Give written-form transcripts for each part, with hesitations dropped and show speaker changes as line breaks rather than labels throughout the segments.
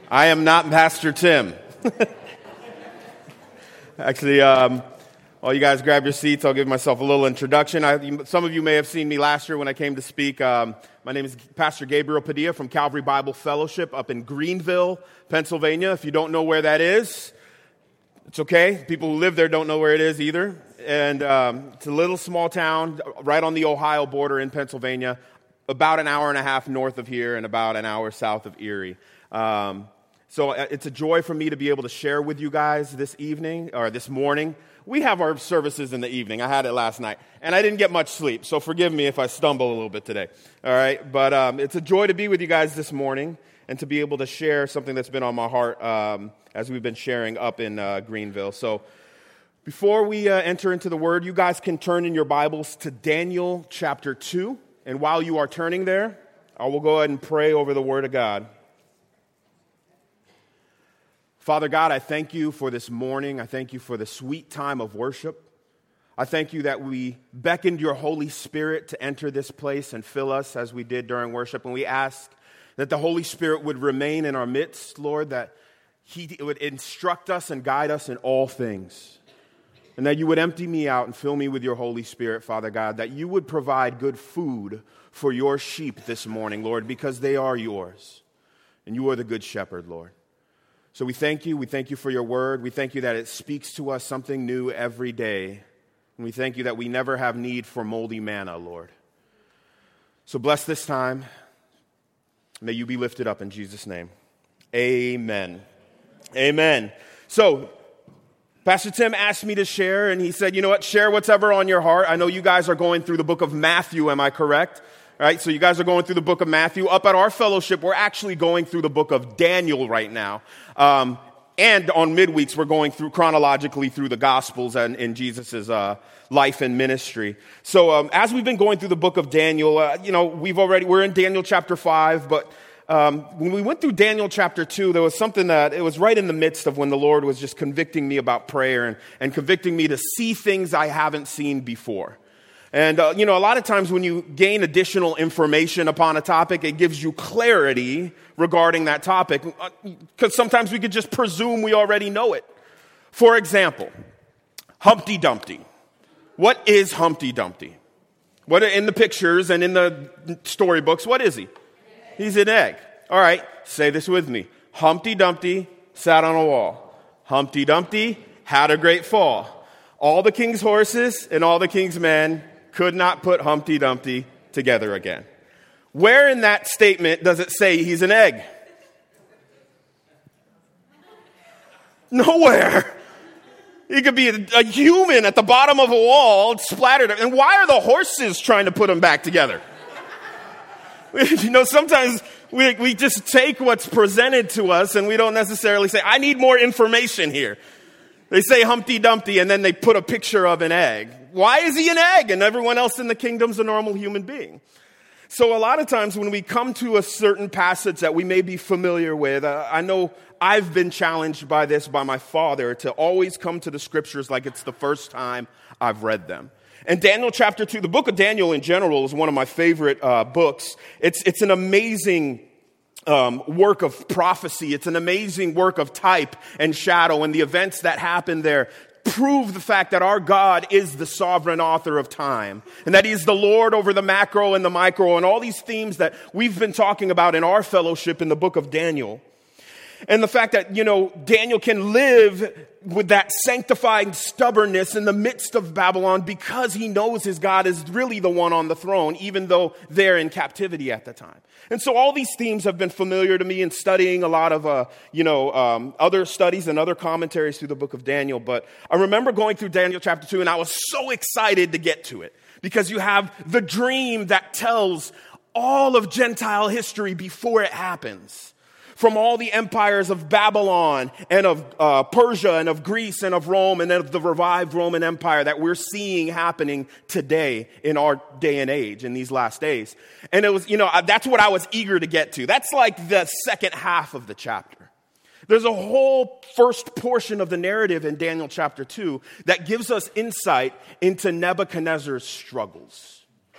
I am not Pastor Tim. Actually, while you guys grab your seats, I'll give myself a little introduction. Some of you may have seen me last year when I came to speak. My name is Pastor Gabriel Padilla from Calvary Bible Fellowship up in Greenville, Pennsylvania. If you don't know where that is, it's okay. People who live there don't know where it is either. And it's a little small town right on the Ohio border in Pennsylvania, about an hour and a half north of here and about an hour south of Erie. So it's a joy for me to be able to share with you guys this evening, or this morning. We have our services in the evening. I had it last night, and I didn't get much sleep, so forgive me if I stumble a little bit today. All right, but it's a joy to be with you guys this morning and to be able to share something that's been on my heart as we've been sharing up in Greenville. So before we enter into the Word, you guys can turn in your Bibles to Daniel chapter 2, and while you are turning there, I will go ahead and pray over the Word of God. Father God, I thank you for this morning. I thank you for the sweet time of worship. I thank you that we beckoned your Holy Spirit to enter this place and fill us as we did during worship. And we ask that the Holy Spirit would remain in our midst, Lord, that he would instruct us and guide us in all things. And that you would empty me out and fill me with your Holy Spirit, Father God, that you would provide good food for your sheep this morning, Lord, because they are yours. And you are the good shepherd, Lord. So we thank you. We thank you for your word. We thank you that it speaks to us something new every day. And we thank you that we never have need for moldy manna, Lord. So bless this time. May you be lifted up in Jesus' name. Amen. Amen. So Pastor Tim asked me to share, and he said, you know what, share whatever on your heart. I know you guys are going through the book of Matthew, am I correct? All right, so you guys are going through the book of Matthew. Up at our fellowship, we're actually going through the book of Daniel right now. And on midweeks, we're going through chronologically through the Gospels and in Jesus' life and ministry. So as we've been going through the book of Daniel, we're in Daniel chapter 5, but when we went through Daniel chapter 2, there was something that it was right in the midst of when the Lord was just convicting me about prayer and convicting me to see things I haven't seen before. And, a lot of times when you gain additional information upon a topic, it gives you clarity regarding that topic. Because sometimes we could just presume we already know it. For example, Humpty Dumpty. What is Humpty Dumpty? What in the pictures and in the storybooks, what is he? He's an egg. All right, say this with me. Humpty Dumpty sat on a wall. Humpty Dumpty had a great fall. All the king's horses and all the king's men could not put Humpty Dumpty together again. Where in that statement does it say he's an egg? Nowhere. He could be a human at the bottom of a wall, splattered. And why are the horses trying to put him back together? Sometimes we just take what's presented to us and we don't necessarily say, I need more information here. They say Humpty Dumpty and then they put a picture of an egg. Why is he an egg and everyone else in the kingdom's a normal human being? So a lot of times when we come to a certain passage that we may be familiar with, I know I've been challenged by this by my father to always come to the scriptures like it's the first time I've read them. And Daniel chapter 2, the book of Daniel in general is one of my favorite books. It's an amazing work of prophecy. It's an amazing work of type and shadow, and the events that happen there prove the fact that our God is the sovereign author of time, and that he is the Lord over the macro and the micro, and all these themes that we've been talking about in our fellowship in the book of Daniel. And the fact that, Daniel can live with that sanctified stubbornness in the midst of Babylon because he knows his God is really the one on the throne, even though they're in captivity at the time. And so all these themes have been familiar to me in studying a lot of, other studies and other commentaries through the book of Daniel. But I remember going through Daniel chapter 2, and I was so excited to get to it because you have the dream that tells all of Gentile history before it happens. From all the empires of Babylon and of Persia and of Greece and of Rome and of the revived Roman Empire that we're seeing happening today in our day and age, in these last days. And it was, that's what I was eager to get to. That's like the second half of the chapter. There's a whole first portion of the narrative in Daniel chapter 2 that gives us insight into Nebuchadnezzar's struggles.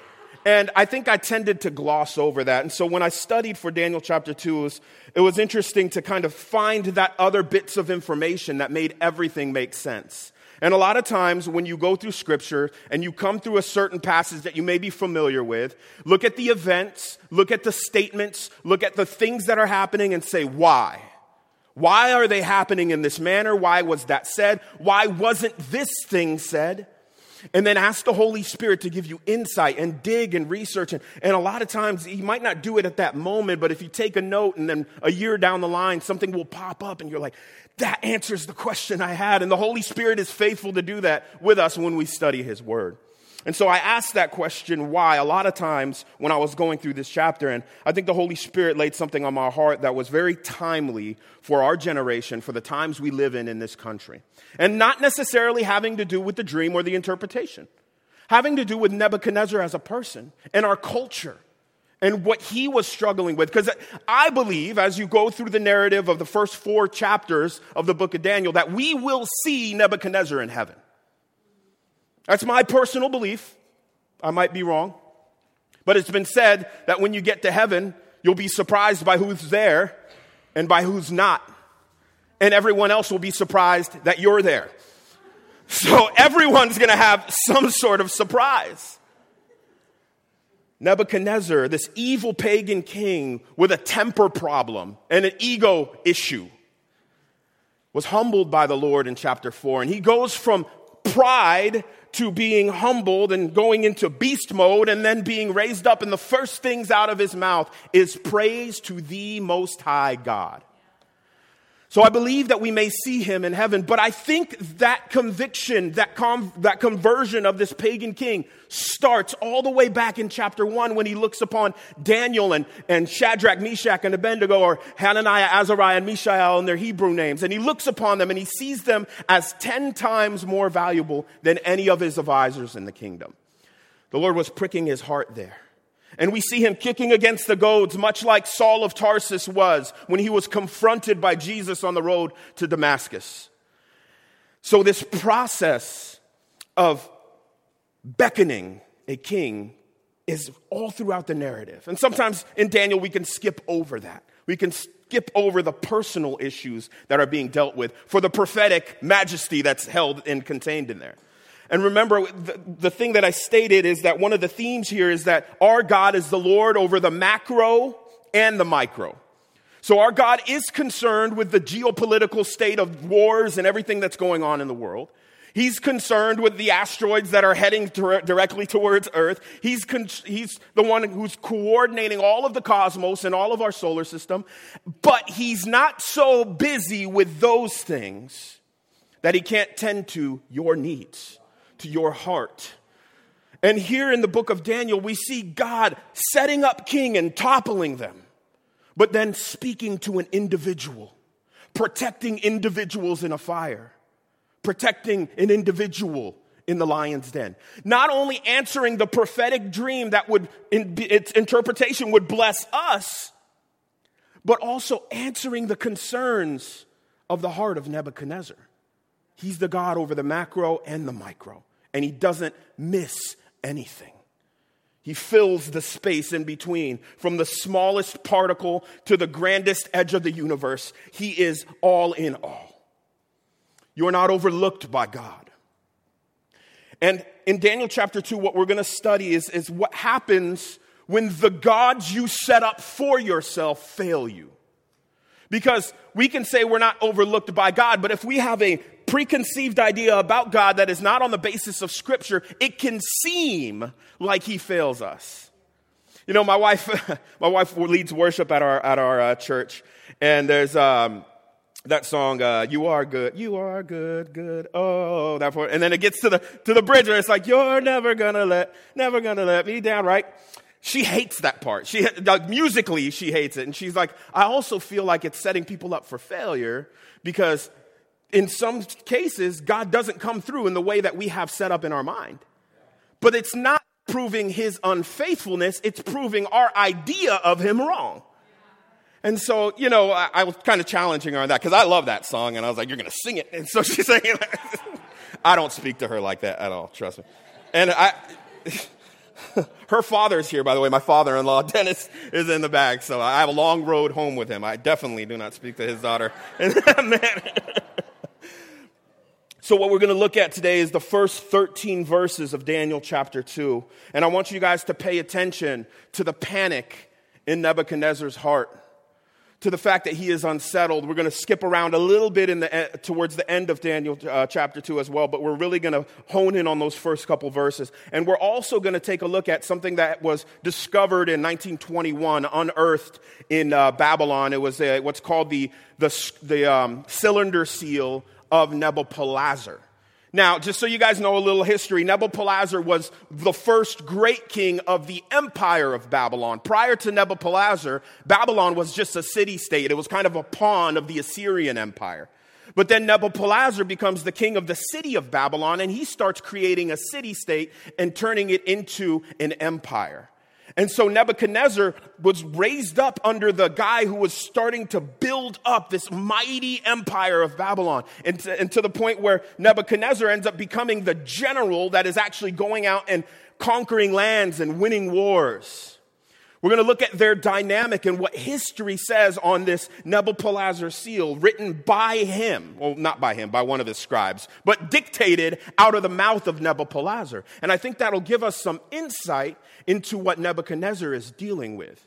And I think I tended to gloss over that. And so when I studied for Daniel chapter 2, it was interesting to kind of find that other bits of information that made everything make sense. And a lot of times when you go through Scripture and you come through a certain passage that you may be familiar with, look at the events, look at the statements, look at the things that are happening and say, why? Why are they happening in this manner? Why was that said? Why wasn't this thing said? And then ask the Holy Spirit to give you insight and dig and research. And a lot of times, He might not do it at that moment, but if you take a note and then a year down the line, something will pop up and you're like, that answers the question I had. And the Holy Spirit is faithful to do that with us when we study His Word. And so I asked that question, why, a lot of times when I was going through this chapter, and I think the Holy Spirit laid something on my heart that was very timely for our generation, for the times we live in this country. And not necessarily having to do with the dream or the interpretation. Having to do with Nebuchadnezzar as a person and our culture and what he was struggling with. Because I believe, as you go through the narrative of the first 4 chapters of the book of Daniel, that we will see Nebuchadnezzar in heaven. That's my personal belief. I might be wrong. But it's been said that when you get to heaven, you'll be surprised by who's there and by who's not. And everyone else will be surprised that you're there. So everyone's going to have some sort of surprise. Nebuchadnezzar, this evil pagan king with a temper problem and an ego issue, was humbled by the Lord in chapter 4. And he goes from pride to being humbled and going into beast mode and then being raised up. And the first things out of his mouth is praise to the Most High God. So I believe that we may see him in heaven, but I think that conviction, that conversion of this pagan king starts all the way back in chapter 1 when he looks upon Daniel and Shadrach, Meshach, and Abednego, or Hananiah, Azariah, and Mishael in their Hebrew names. And he looks upon them and he sees them as 10 times more valuable than any of his advisors in the kingdom. The Lord was pricking his heart there. And we see him kicking against the goads, much like Saul of Tarsus was when he was confronted by Jesus on the road to Damascus. So this process of beckoning a king is all throughout the narrative. And sometimes in Daniel, we can skip over that. We can skip over the personal issues that are being dealt with for the prophetic majesty that's held and contained in there. And remember, the thing that I stated is that one of the themes here is that our God is the Lord over the macro and the micro. So our God is concerned with the geopolitical state of wars and everything that's going on in the world. He's concerned with the asteroids that are heading directly towards Earth. He's the one who's coordinating all of the cosmos and all of our solar system. But he's not so busy with those things that he can't tend to your needs, to your heart. And here in the book of Daniel, we see God setting up king and toppling them, but then speaking to an individual, protecting individuals in a fire, protecting an individual in the lion's den. Not only answering the prophetic dream that would, in its interpretation, would bless us, but also answering the concerns of the heart of Nebuchadnezzar. He's the God over the macro and the micro, and he doesn't miss anything. He fills the space in between, from the smallest particle to the grandest edge of the universe. He is all in all. You are not overlooked by God. And in Daniel chapter 2, what we're going to study is what happens when the gods you set up for yourself fail you. Because we can say we're not overlooked by God, but if we have a preconceived idea about God that is not on the basis of Scripture, it can seem like he fails us. You know, my wife leads worship at our church, and there's that song, "You Are Good, You Are Good, Good." Oh, that part, and then it gets to the bridge, and it's like, "You're never gonna let me down," right? She hates that part. Musically, she hates it. And she's like, I also feel like it's setting people up for failure because in some cases, God doesn't come through in the way that we have set up in our mind. But it's not proving his unfaithfulness. It's proving our idea of him wrong. And so, you know, I was kind of challenging her on that because I love that song. And I was like, you're going to sing it. And so she's saying, I don't speak to her like that at all. Trust me. And Her father's here, by the way. My father-in-law, Dennis, is in the back, so I have a long road home with him. I definitely do not speak to his daughter in that manner. So what we're going to look at today is the first 13 verses of Daniel chapter 2. And I want you guys to pay attention to the panic in Nebuchadnezzar's heart, to the fact that he is unsettled. We're going to skip around a little bit towards the end of Daniel chapter 2 as well, but we're really going to hone in on those first couple verses. And we're also going to take a look at something that was discovered in 1921, unearthed in Babylon. It was what's called the cylinder seal of Nebuchadnezzar. Now, just so you guys know a little history, Nebuchadnezzar was the first great king of the empire of Babylon. Prior to Nebuchadnezzar, Babylon was just a city-state. It was kind of a pawn of the Assyrian Empire. But then Nebuchadnezzar becomes the king of the city of Babylon, and he starts creating a city-state and turning it into an empire. And so Nebuchadnezzar was raised up under the guy who was starting to build up this mighty empire of Babylon. And to the point where Nebuchadnezzar ends up becoming the general that is actually going out and conquering lands and winning wars. We're going to look at their dynamic and what history says on this Nebuchadnezzar seal written by him. Well, not by him, by one of his scribes, but dictated out of the mouth of Nebuchadnezzar. And I think that'll give us some insight into what Nebuchadnezzar is dealing with.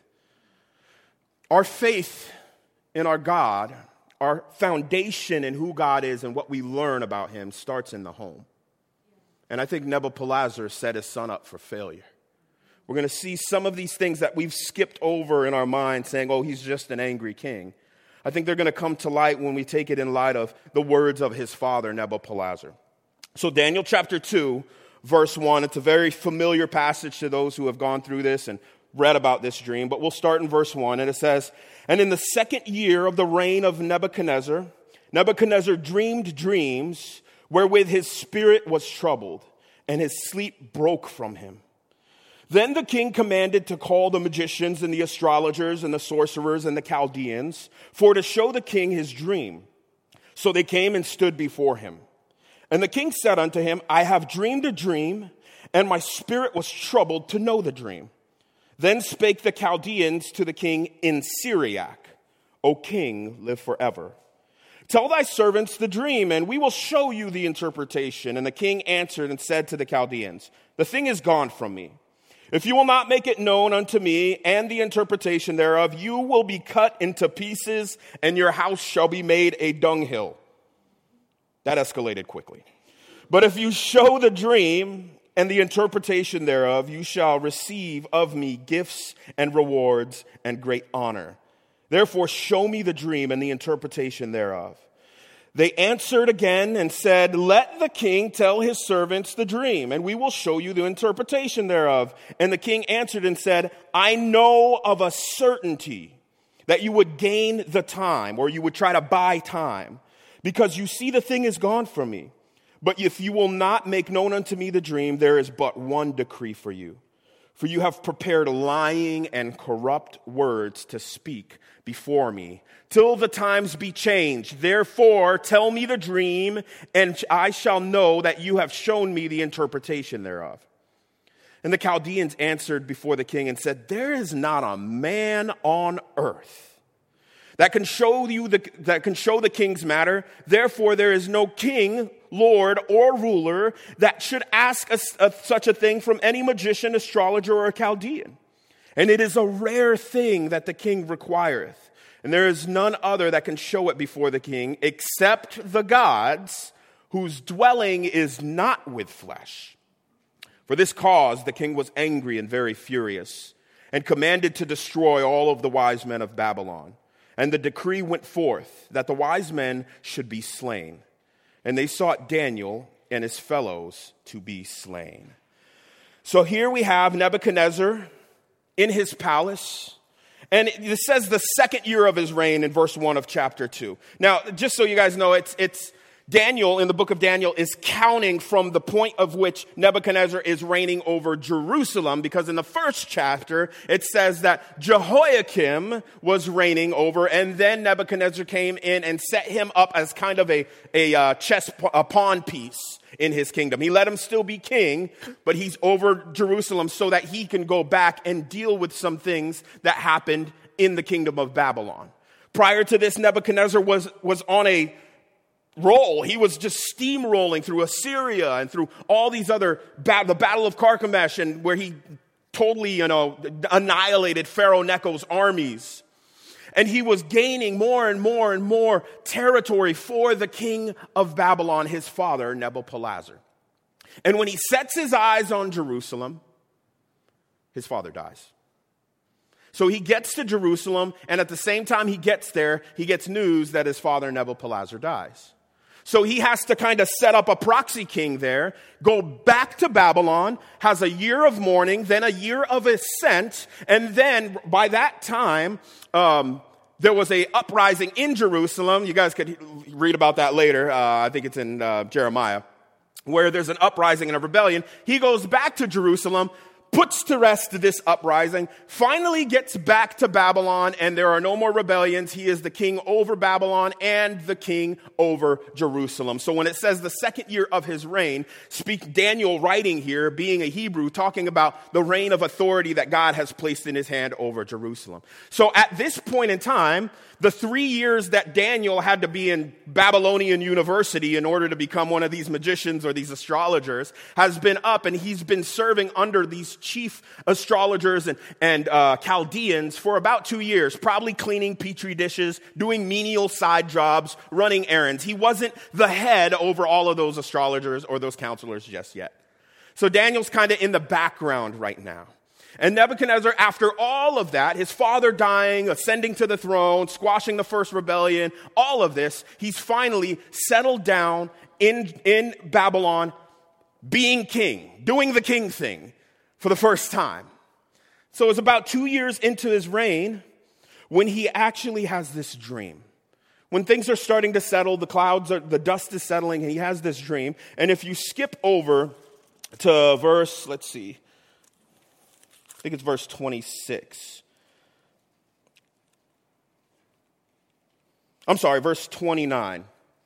Our faith in our God, our foundation in who God is and what we learn about him starts in the home. And I think Nebuchadnezzar set his son up for failure. We're going to see some of these things that we've skipped over in our mind, saying, oh, he's just an angry king. I think they're going to come to light when we take it in light of the words of his father, Nebuchadnezzar. So Daniel chapter 2, verse 1, it's a very familiar passage to those who have gone through this and read about this dream. But we'll start in verse 1, and it says, "And in the second year of the reign of Nebuchadnezzar, Nebuchadnezzar dreamed dreams wherewith his spirit was troubled, and his sleep broke from him. Then the king commanded to call the magicians and the astrologers and the sorcerers and the Chaldeans for to show the king his dream. So they came and stood before him. And the king said unto him, I have dreamed a dream, and my spirit was troubled to know the dream. Then spake the Chaldeans to the king in Syriac, O king, live forever. Tell thy servants the dream, and we will show you the interpretation. And the king answered and said to the Chaldeans, the thing is gone from me. If you will not make it known unto me and the interpretation thereof, you will be cut into pieces, and your house shall be made a dunghill. That escalated quickly. But if you show the dream and the interpretation thereof, you shall receive of me gifts and rewards and great honor. Therefore, show me the dream and the interpretation thereof. They answered again and said, let the king tell his servants the dream, and we will show you the interpretation thereof. And the king answered and said, I know of a certainty that you would gain the time, or you would try to buy time, because you see the thing is gone from me. But if you will not make known unto me the dream, there is but one decree for you. For you have prepared lying and corrupt words to speak before me, till the times be changed. Therefore, tell me the dream, and I shall know that you have shown me the interpretation thereof. And the Chaldeans answered before the king and said, there is not a man on earth that can show the king's matter. Therefore, there is no king, lord, or ruler that should ask such a thing from any magician, astrologer, or a Chaldean. And it is a rare thing that the king requireth. And there is none other that can show it before the king, except the gods, whose dwelling is not with flesh. For this cause the king was angry and very furious, and commanded to destroy all of the wise men of Babylon. And the decree went forth that the wise men should be slain. And they sought Daniel and his fellows to be slain. So here we have Nebuchadnezzar in his palace. And it says the second year of his reign in verse 1 of chapter 2. Now, just so you guys know, it's Daniel, in the book of Daniel, is counting from the point of which Nebuchadnezzar is reigning over Jerusalem, because in the first chapter, it says that Jehoiakim was reigning over, and then Nebuchadnezzar came in and set him up as kind of a pawn piece in his kingdom. He let him still be king, but he's over Jerusalem so that he can go back and deal with some things that happened in the kingdom of Babylon. Prior to this, Nebuchadnezzar was on a roll. He was just steamrolling through Assyria and through all these other the Battle of Carchemish, and where he totally, annihilated Pharaoh Necho's armies. And he was gaining more and more and more territory for the king of Babylon, his father, Nebuchadnezzar. And when he sets his eyes on Jerusalem, his father dies. So he gets to Jerusalem, and at the same time he gets there, he gets news that his father, Nebuchadnezzar, dies. So he has to kind of set up a proxy king there, go back to Babylon, has a year of mourning, then a year of ascent, and then by that time, there was a uprising in Jerusalem. You guys could read about that later. I think it's in Jeremiah, where there's an uprising and a rebellion. He goes back to Jerusalem, puts to rest this uprising, finally gets back to Babylon, and there are no more rebellions. He is the king over Babylon and the king over Jerusalem. So when it says the second year of his reign, Daniel writing here, being a Hebrew, talking about the reign of authority that God has placed in his hand over Jerusalem. So at this point in time, the 3 years that Daniel had to be in Babylonian University in order to become one of these magicians or these astrologers has been up, and he's been serving under these chief astrologers and Chaldeans for about 2 years, probably cleaning petri dishes, doing menial side jobs, running errands. He wasn't the head over all of those astrologers or those counselors just yet. So Daniel's kind of in the background right now. And Nebuchadnezzar, after all of that, his father dying, ascending to the throne, squashing the first rebellion, all of this, he's finally settled down in Babylon, being king, doing the king thing for the first time. So it's about 2 years into his reign when he actually has this dream. When things are starting to settle, the dust is settling, and he has this dream. And if you skip over to verse 26. I'm sorry, verse 29.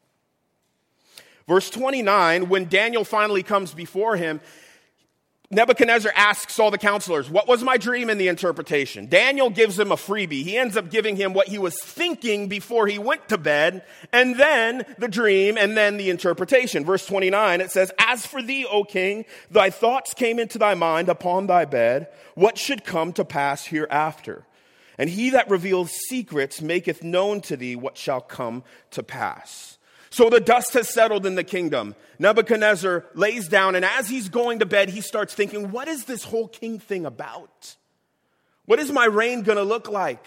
Verse 29, when Daniel finally comes before him, Nebuchadnezzar asks all the counselors, what was my dream and the interpretation? Daniel gives him a freebie. He ends up giving him what he was thinking before he went to bed, and then the dream, and then the interpretation. Verse 29, it says, as for thee, O king, thy thoughts came into thy mind upon thy bed, what should come to pass hereafter? And he that reveals secrets maketh known to thee what shall come to pass. So the dust has settled in the kingdom. Nebuchadnezzar lays down, and as he's going to bed, he starts thinking, what is this whole king thing about? What is my reign going to look like?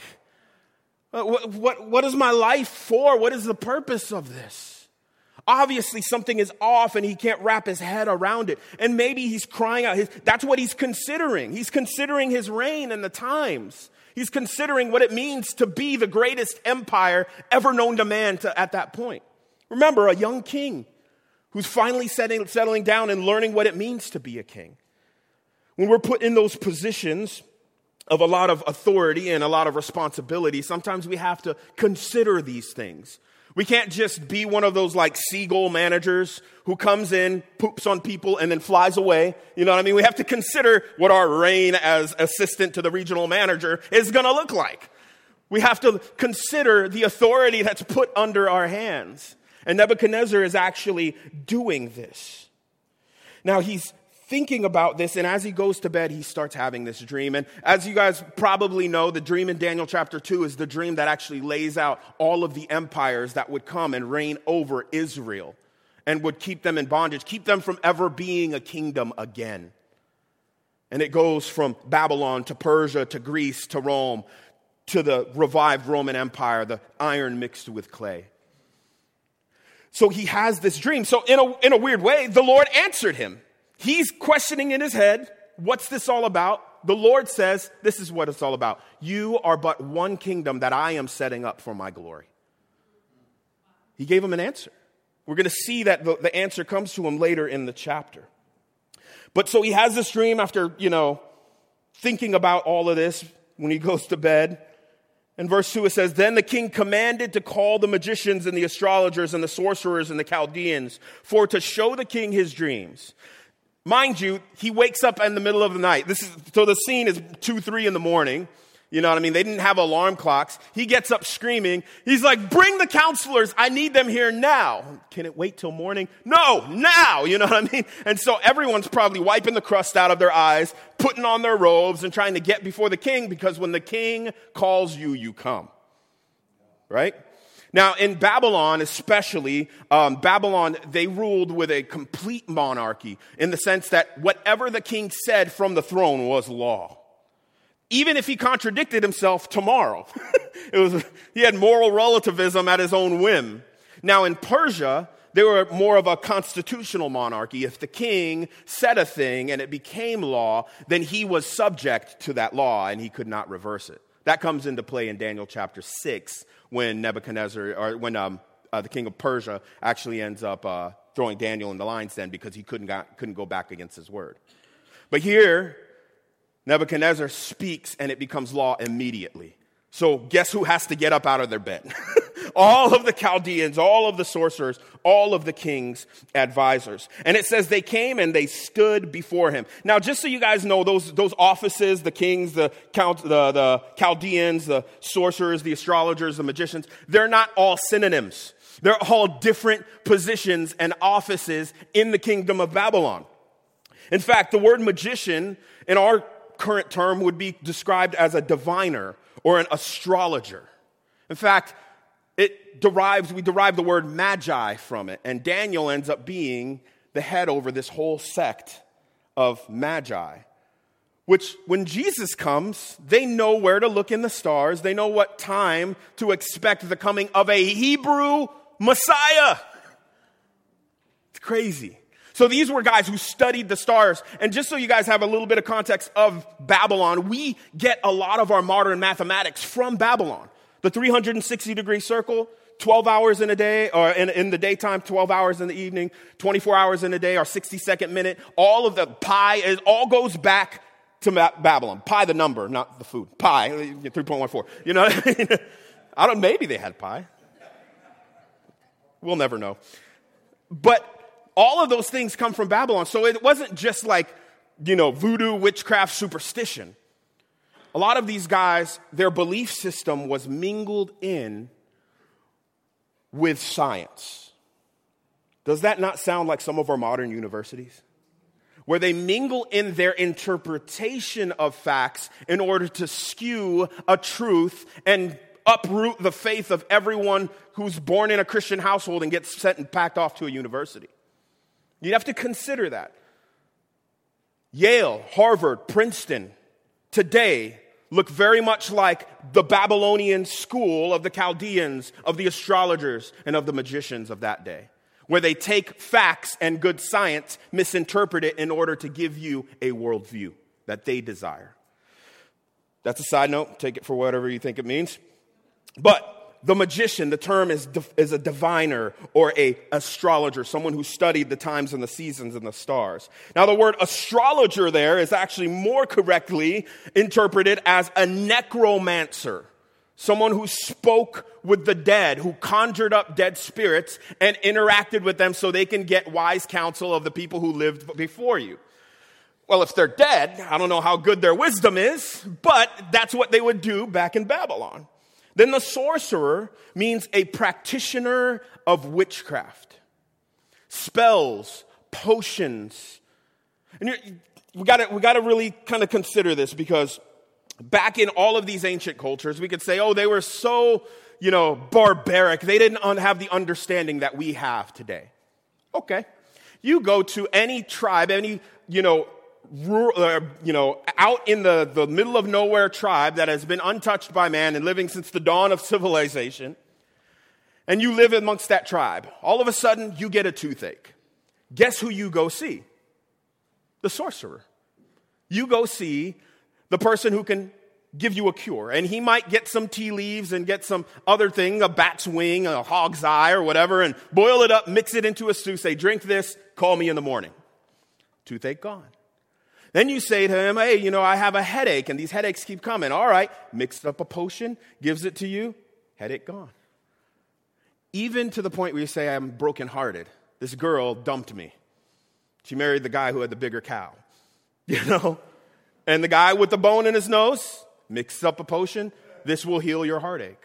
What is my life for? What is the purpose of this? Obviously, something is off, and he can't wrap his head around it. And maybe he's crying out. That's what he's considering. He's considering his reign and the times. He's considering what it means to be the greatest empire ever known to man at that point. Remember, a young king who's finally settling down and learning what it means to be a king. When we're put in those positions of a lot of authority and a lot of responsibility, sometimes we have to consider these things. We can't just be one of those like seagull managers who comes in, poops on people, and then flies away. You know what I mean? We have to consider what our reign as assistant to the regional manager is going to look like. We have to consider the authority that's put under our hands. And Nebuchadnezzar is actually doing this. Now he's thinking about this, and as he goes to bed, he starts having this dream. And as you guys probably know, the dream in Daniel chapter 2 is the dream that actually lays out all of the empires that would come and reign over Israel and would keep them in bondage, keep them from ever being a kingdom again. And it goes from Babylon to Persia to Greece to Rome to the revived Roman Empire, the iron mixed with clay. So he has this dream. So in a weird way, the Lord answered him. He's questioning in his head, what's this all about? The Lord says, this is what it's all about. You are but one kingdom that I am setting up for my glory. He gave him an answer. We're going to see that the answer comes to him later in the chapter. But so he has this dream after, thinking about all of this when he goes to bed. In verse 2 it says, "Then the king commanded to call the magicians and the astrologers and the sorcerers and the Chaldeans for to show the king his dreams." Mind you, he wakes up in the middle of the night. So the scene is 2, 3 in the morning. You know what I mean? They didn't have alarm clocks. He gets up screaming. He's like, "Bring the counselors. I need them here now." Can it wait till morning? No, now. You know what I mean? And so everyone's probably wiping the crust out of their eyes, putting on their robes and trying to get before the king, because when the king calls you, you come. Right? Now, in Babylon especially, they ruled with a complete monarchy in the sense that whatever the king said from the throne was law. Even if he contradicted himself tomorrow. He had moral relativism at his own whim. Now, in Persia, they were more of a constitutional monarchy. If the king said a thing and it became law, then he was subject to that law and he could not reverse it. That comes into play in Daniel chapter 6 when the king of Persia actually ends up throwing Daniel in the lion's den because he couldn't go back against his word. But here, Nebuchadnezzar speaks and it becomes law immediately. So guess who has to get up out of their bed? All of the Chaldeans, all of the sorcerers, all of the king's advisors. And it says they came and they stood before him. Now, just so you guys know, those offices, the kings, the Chaldeans, the sorcerers, the astrologers, the magicians, they're not all synonyms. They're all different positions and offices in the kingdom of Babylon. In fact, the word magician in our current term would be described as a diviner or an astrologer. In fact, we derive the word magi from it, and Daniel ends up being the head over this whole sect of magi, which when Jesus comes, they know where to look in the stars. They know what time to expect the coming of a Hebrew Messiah. It's crazy. So these were guys who studied the stars. And just so you guys have a little bit of context of Babylon, we get a lot of our modern mathematics from Babylon. The 360-degree circle, 12 hours in a day, or in the daytime, 12 hours in the evening, 24 hours in a day, our 60-second minute. All of the pi, it all goes back to Babylon. Pi, the number, not the food. Pi, 3.14. You know what I mean? Maybe they had pi. We'll never know. But all of those things come from Babylon. So it wasn't just like, voodoo, witchcraft, superstition. A lot of these guys, their belief system was mingled in with science. Does that not sound like some of our modern universities? Where they mingle in their interpretation of facts in order to skew a truth and uproot the faith of everyone who's born in a Christian household and gets sent and packed off to a university. You'd have to consider that. Yale, Harvard, Princeton, today look very much like the Babylonian school of the Chaldeans, of the astrologers, and of the magicians of that day, where they take facts and good science, misinterpret it in order to give you a worldview that they desire. That's a side note. Take it for whatever you think it means. But the magician, the term is a diviner or a astrologer, someone who studied the times and the seasons and the stars. Now, the word astrologer there is actually more correctly interpreted as a necromancer, someone who spoke with the dead, who conjured up dead spirits and interacted with them so they can get wise counsel of the people who lived before you. Well, if they're dead, I don't know how good their wisdom is, but that's what they would do back in Babylon. Then the sorcerer means a practitioner of witchcraft. Spells, potions. And we got to really kind of consider this, because back in all of these ancient cultures, we could say, they were so, barbaric. They didn't have the understanding that we have today. Okay. You go to any tribe, any, out in the middle of nowhere tribe that has been untouched by man and living since the dawn of civilization, and you live amongst that tribe. All of a sudden, you get a toothache. Guess who you go see? The sorcerer. You go see the person who can give you a cure. And he might get some tea leaves and get some other thing, a bat's wing, a hog's eye or whatever, and boil it up, mix it into a stew, say, drink this, call me in the morning. Toothache gone. Then you say to him, hey, I have a headache and these headaches keep coming. All right, mixed up a potion, gives it to you, headache gone. Even to the point where you say, I'm brokenhearted. This girl dumped me. She married the guy who had the bigger cow. And the guy with the bone in his nose, mix up a potion, this will heal your heartache.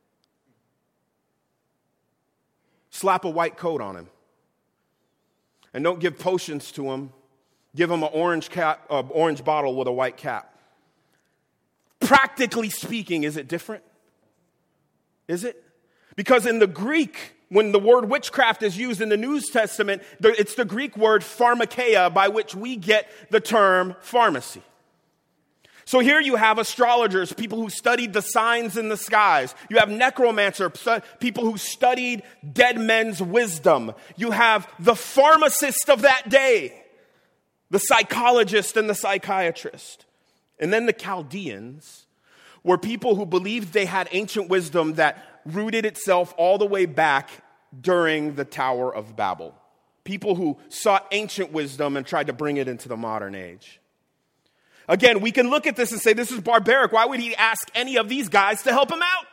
Slap a white coat on him. And don't give potions to him. Give him an orange bottle with a white cap. Practically speaking, is it different? Is it? Because in the Greek, when the word witchcraft is used in the New Testament, it's the Greek word pharmakeia, by which we get the term pharmacy. So here you have astrologers, people who studied the signs in the skies. You have necromancer, people who studied dead men's wisdom. You have the pharmacist of that day, the psychologist and the psychiatrist. And then the Chaldeans were people who believed they had ancient wisdom that rooted itself all the way back during the Tower of Babel. People who sought ancient wisdom and tried to bring it into the modern age. Again, we can look at this and say, this is barbaric. Why would he ask any of these guys to help him out?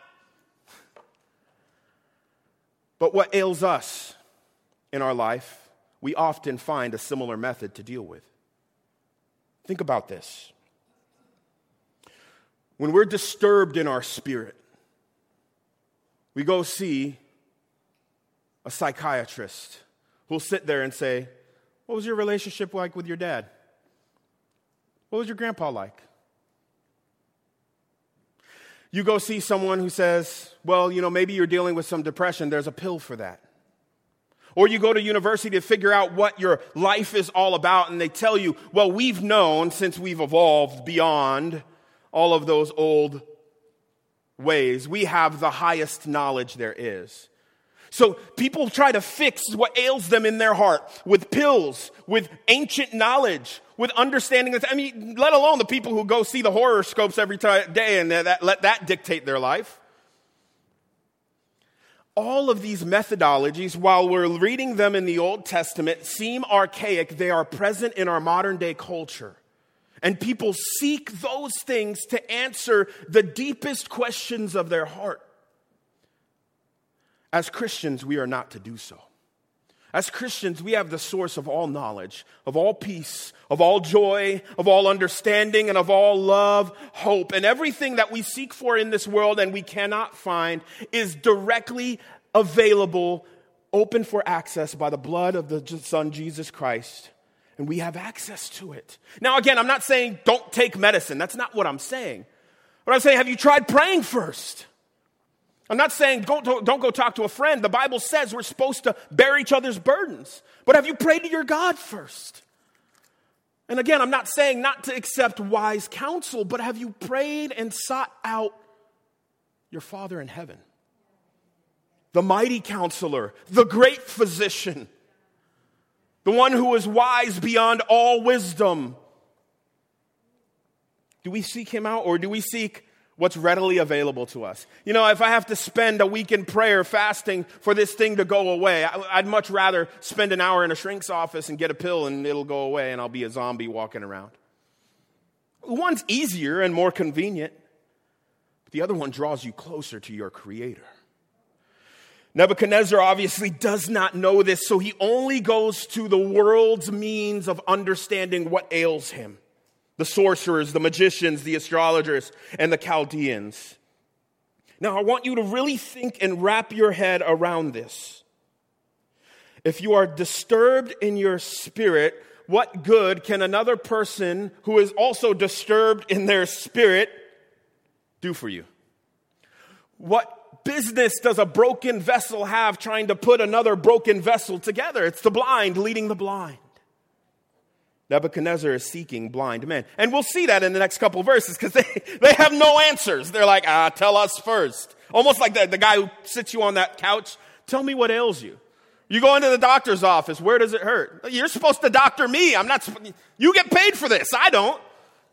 But what ails us in our life, we often find a similar method to deal with. Think about this. When we're disturbed in our spirit, we go see a psychiatrist who'll sit there and say, what was your relationship like with your dad? What was your grandpa like? You go see someone who says, well, maybe you're dealing with some depression. There's a pill for that. Or you go to university to figure out what your life is all about, and they tell you, well, we've known since we've evolved beyond all of those old ways. We have the highest knowledge there is. So people try to fix what ails them in their heart with pills, with ancient knowledge, with understanding. Let alone the people who go see the horoscopes every day and let that dictate their life. All of these methodologies, while we're reading them in the Old Testament, seem archaic. They are present in our modern day culture. And people seek those things to answer the deepest questions of their heart. As Christians, we are not to do so. As Christians, we have the source of all knowledge, of all peace, of all joy, of all understanding, and of all love, hope. And everything that we seek for in this world and we cannot find is directly available, open for access by the blood of the Son, Jesus Christ. And we have access to it. Now, again, I'm not saying don't take medicine. That's not what I'm saying. But I'm saying, have you tried praying first? I'm not saying don't go talk to a friend. The Bible says we're supposed to bear each other's burdens. But have you prayed to your God first? And again, I'm not saying not to accept wise counsel, but have you prayed and sought out your Father in heaven? The mighty counselor, the great physician, the one who is wise beyond all wisdom. Do we seek him out, or do we seek what's readily available to us? If I have to spend a week in prayer fasting for this thing to go away, I'd much rather spend an hour in a shrink's office and get a pill and it'll go away and I'll be a zombie walking around. One's easier and more convenient, but the other one draws you closer to your Creator. Nebuchadnezzar obviously does not know this, so he only goes to the world's means of understanding what ails him. The sorcerers, the magicians, the astrologers, and the Chaldeans. Now, I want you to really think and wrap your head around this. If you are disturbed in your spirit, what good can another person who is also disturbed in their spirit do for you? What business does a broken vessel have trying to put another broken vessel together? It's the blind leading the blind. Nebuchadnezzar is seeking blind men. And we'll see that in the next couple of verses because they have no answers. They're like, tell us first. Almost like the guy who sits you on that couch. Tell me what ails you. You go into the doctor's office. Where does it hurt? You're supposed to doctor me. You get paid for this. I don't.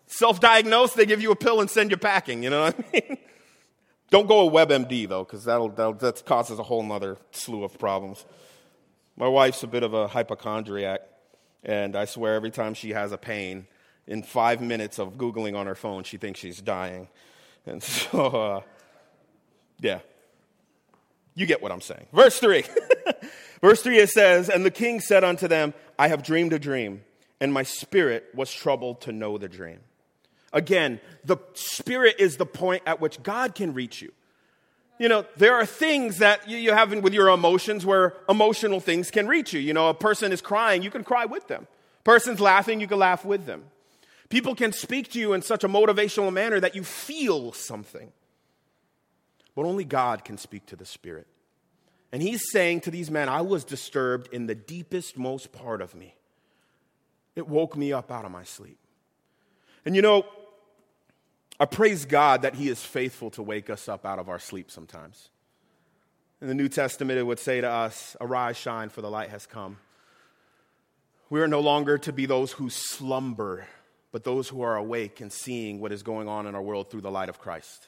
Self-diagnose, they give you a pill and send you packing, you know what I mean? Don't go with WebMD, though, because that causes a whole nother slew of problems. My wife's a bit of a hypochondriac, and I swear every time she has a pain, in 5 minutes of Googling on her phone, she thinks she's dying. And so, yeah. You get what I'm saying. Verse 3. Verse 3, it says, "And the king said unto them, I have dreamed a dream, and my spirit was troubled to know the dream." Again, the spirit is the point at which God can reach you. You know, there are things that you have with your emotions where emotional things can reach you. You know, a person is crying, you can cry with them. A person's laughing, you can laugh with them. People can speak to you in such a motivational manner that you feel something. But only God can speak to the spirit. And he's saying to these men, I was disturbed in the deepest, most part of me. It woke me up out of my sleep. And you know, I praise God that he is faithful to wake us up out of our sleep sometimes. In the New Testament, it would say to us, arise, shine, for the light has come. We are no longer to be those who slumber, but those who are awake and seeing what is going on in our world through the light of Christ.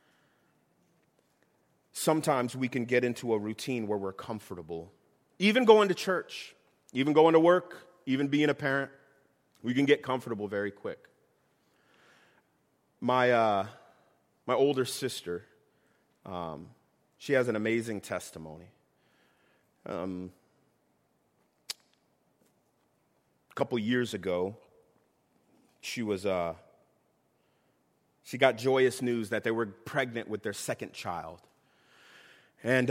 Sometimes we can get into a routine where we're comfortable. Even going to church, even going to work, even being a parent, we can get comfortable very quick. My older sister, she has an amazing testimony. A couple years ago, she got joyous news that they were pregnant with their second child. And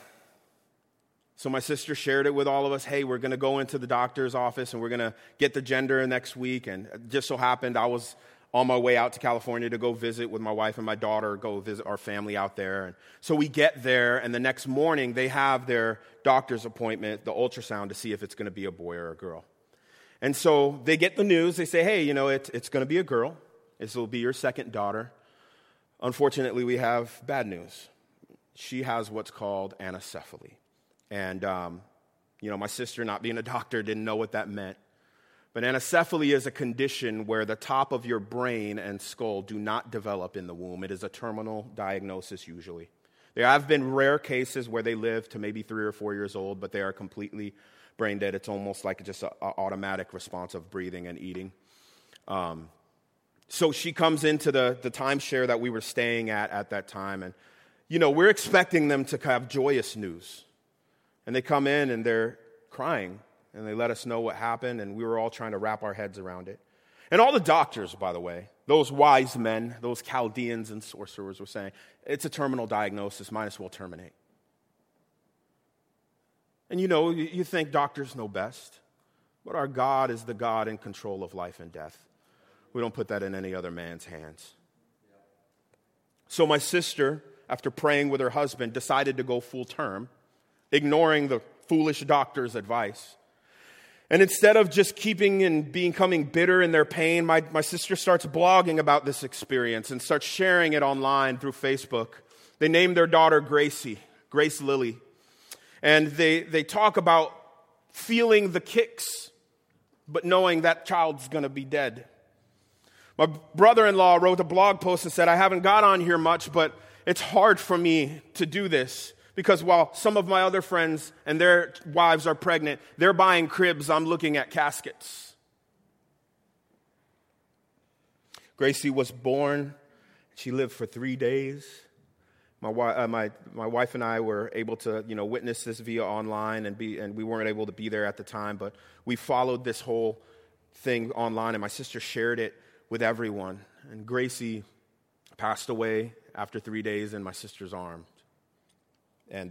so my sister shared it with all of us. Hey, we're going to go into the doctor's office and we're going to get the gender next week. And it just so happened I was on my way out to California to go visit with my wife and my daughter, go visit our family out there. And so we get there, and the next morning they have their doctor's appointment, the ultrasound, to see if it's going to be a boy or a girl. And so they get the news. They say, hey, you know, it's going to be a girl. This will be your second daughter. Unfortunately, we have bad news. She has what's called anencephaly. And, you know, my sister, not being a doctor, didn't know what that meant. But anencephaly is a condition where the top of your brain and skull do not develop in the womb. It is a terminal diagnosis usually. There have been rare cases where they live to maybe 3 or 4 years old, but they are completely brain dead. It's almost like just an automatic response of breathing and eating. So she comes into the timeshare that we were staying at that time. And, you know, we're expecting them to have joyous news. And they come in and they're crying. And they let us know what happened, and we were all trying to wrap our heads around it. And all the doctors, by the way, those wise men, those Chaldeans and sorcerers were saying, it's a terminal diagnosis, might as well terminate. And you know, you think doctors know best, but our God is the God in control of life and death. We don't put that in any other man's hands. So my sister, after praying with her husband, decided to go full term, ignoring the foolish doctor's advice. And instead of just keeping and becoming bitter in their pain, my sister starts blogging about this experience and starts sharing it online through Facebook. They named their daughter Grace Lily. And they talk about feeling the kicks, but knowing that child's going to be dead. My brother-in-law wrote a blog post and said, I haven't got on here much, but it's hard for me to do this. Because while some of my other friends and their wives are pregnant, they're buying cribs, I'm looking at caskets. Gracie was born. She lived for 3 days. My wife and I were able to, you know, witness this via online, and we weren't able to be there at the time, but we followed this whole thing online, and my sister shared it with everyone. And Gracie passed away after 3 days in my sister's arms. And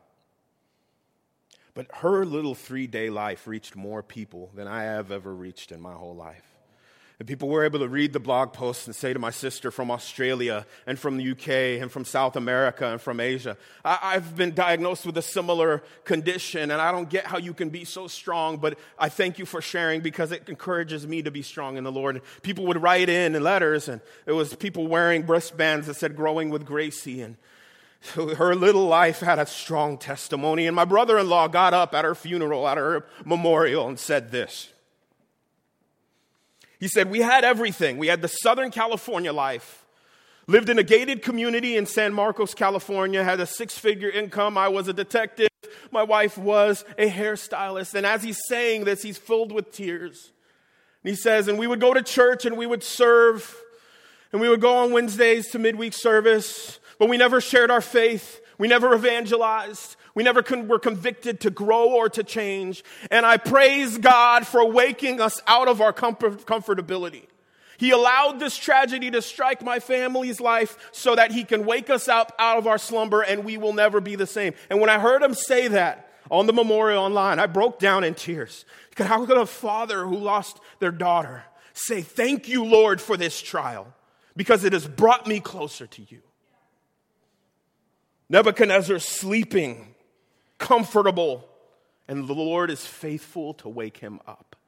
but her little 3-day life reached more people than I have ever reached in my whole life. And people were able to read the blog posts and say to my sister from Australia and from the UK and from South America and from Asia, I've been diagnosed with a similar condition, and I don't get how you can be so strong, but I thank you for sharing because it encourages me to be strong in the Lord. And people would write in letters, and it was people wearing wristbands that said, growing with Gracie, and her little life had a strong testimony. And my brother-in-law got up at her funeral, at her memorial, and said this. He said, we had everything. We had the Southern California life. Lived in a gated community in San Marcos, California, had a 6-figure income. I was a detective. My wife was a hairstylist. And as he's saying this, he's filled with tears. And he says, and we would go to church and we would serve. And we would go on Wednesdays to midweek service. But we never shared our faith. We never evangelized. We never were convicted to grow or to change. And I praise God for waking us out of our comfortability. He allowed this tragedy to strike my family's life so that he can wake us up out of our slumber and we will never be the same. And when I heard him say that on the memorial online, I broke down in tears. Because how could a father who lost their daughter say, thank you, Lord, for this trial, because it has brought me closer to you? Nebuchadnezzar sleeping, comfortable, and the Lord is faithful to wake him up.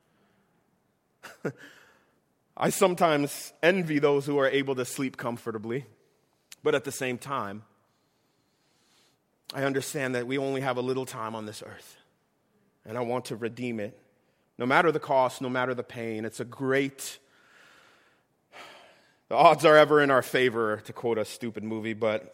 I sometimes envy those who are able to sleep comfortably, but at the same time, I understand that we only have a little time on this earth, and I want to redeem it. No matter the cost, no matter the pain, it's a great, the odds are ever in our favor, to quote a stupid movie, but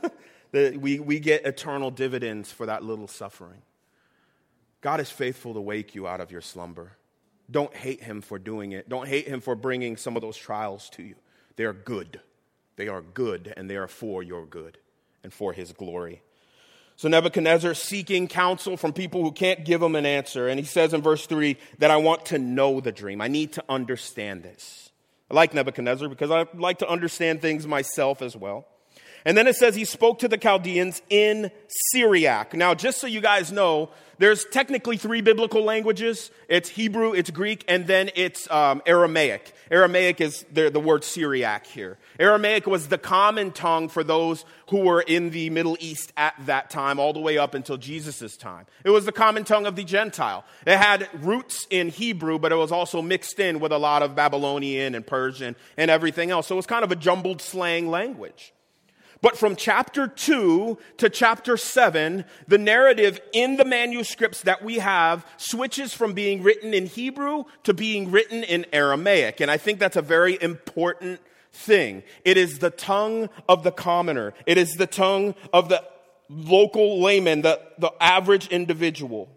we get eternal dividends for that little suffering. God is faithful to wake you out of your slumber. Don't hate him for doing it. Don't hate him for bringing some of those trials to you. They are good. They are good, and they are for your good and for his glory. So Nebuchadnezzar seeking counsel from people who can't give him an answer. And he says in verse 3 that I want to know the dream. I need to understand this. I like Nebuchadnezzar because I like to understand things myself as well. And then it says he spoke to the Chaldeans in Syriac. Now, just so you guys know, there's technically 3 biblical languages. It's Hebrew, it's Greek, and then it's Aramaic. Aramaic is the word Syriac here. Aramaic was the common tongue for those who were in the Middle East at that time, all the way up until Jesus' time. It was the common tongue of the Gentile. It had roots in Hebrew, but it was also mixed in with a lot of Babylonian and Persian and everything else. So it was kind of a jumbled slang language. But from chapter 2 to chapter 7, the narrative in the manuscripts that we have switches from being written in Hebrew to being written in Aramaic. And I think that's a very important thing. It is the tongue of the commoner. It is the tongue of the local layman, the average individual.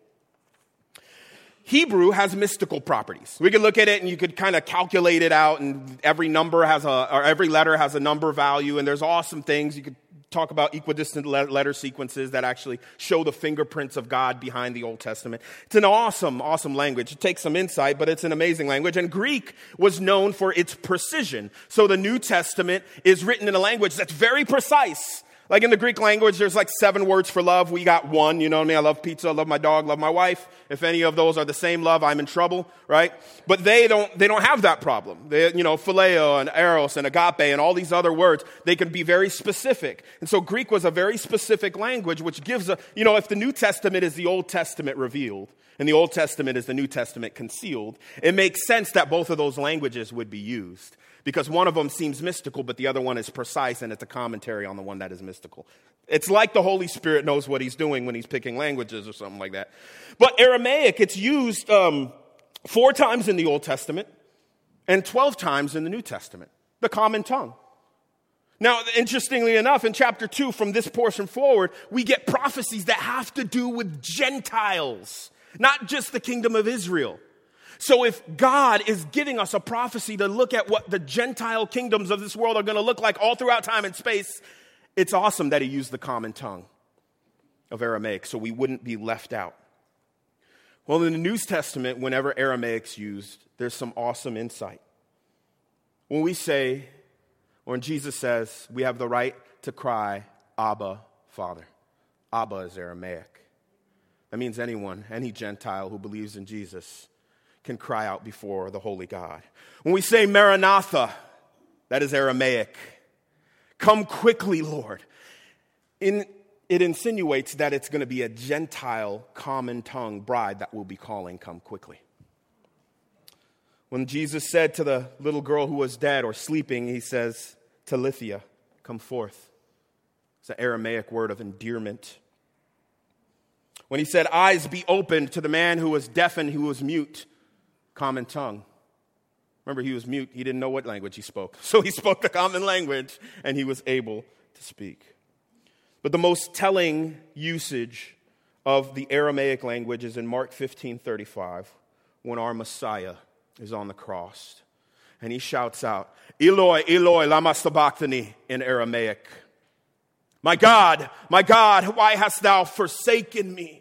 Hebrew has mystical properties. We could look at it and you could kind of calculate it out, and every letter has a number value, and there's awesome things. You could talk about equidistant letter sequences that actually show the fingerprints of God behind the Old Testament. It's an awesome, awesome language. It takes some insight, but it's an amazing language. And Greek was known for its precision. So the New Testament is written in a language that's very precise. Like in the Greek language, there's like 7 words for love. We got 1, you know what I mean? I love pizza, I love my dog, love my wife. If any of those are the same love, I'm in trouble, right? But they don't have that problem. They, phileo and eros and agape and all these other words, they can be very specific. And so Greek was a very specific language, which gives if the New Testament is the Old Testament revealed and the Old Testament is the New Testament concealed, it makes sense that both of those languages would be used. Because one of them seems mystical, but the other one is precise, and it's a commentary on the one that is mystical. It's like the Holy Spirit knows what he's doing when he's picking languages or something like that. But Aramaic, it's used 4 times in the Old Testament and 12 times in the New Testament, the common tongue. Now, interestingly enough, in chapter 2, from this portion forward, we get prophecies that have to do with Gentiles, not just the kingdom of Israel. So if God is giving us a prophecy to look at what the Gentile kingdoms of this world are going to look like all throughout time and space, it's awesome that he used the common tongue of Aramaic so we wouldn't be left out. Well, in the New Testament, whenever Aramaic's used, there's some awesome insight. When we say, or when Jesus says, we have the right to cry, Abba, Father. Abba is Aramaic. That means anyone, any Gentile who believes in Jesus can cry out before the holy God. When we say Maranatha, that is Aramaic. Come quickly, Lord. It insinuates that it's going to be a Gentile common tongue bride that will be calling, come quickly. When Jesus said to the little girl who was dead or sleeping, he says, Talitha, come forth. It's an Aramaic word of endearment. When he said, eyes be opened to the man who was deaf and who was mute, common tongue. Remember, he was mute. He didn't know what language he spoke. So he spoke the common language, and he was able to speak. But the most telling usage of the Aramaic language is in Mark 15:35, when our Messiah is on the cross. And he shouts out, Eloi, Eloi, lama sabachthani, in Aramaic. My God, why hast thou forsaken me?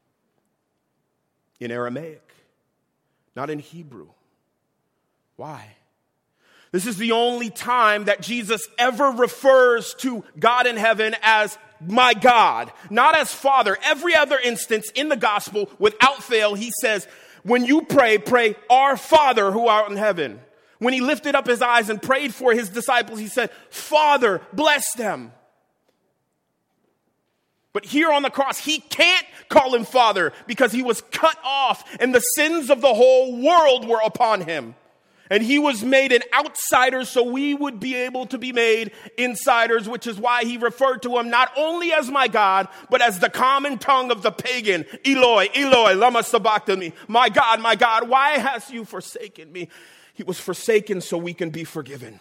In Aramaic, not in Hebrew. Why? This is the only time that Jesus ever refers to God in heaven as my God, not as Father. Every other instance in the gospel, without fail, he says, when you pray, pray, our Father who art in heaven. When he lifted up his eyes and prayed for his disciples, he said, Father, bless them. But here on the cross, he can't call him Father because he was cut off and the sins of the whole world were upon him. And he was made an outsider so we would be able to be made insiders, which is why he referred to him not only as my God, but as the common tongue of the pagan. Eloi, Eloi, lama sabachthani. My God, why hast you forsaken me? He was forsaken so we can be forgiven.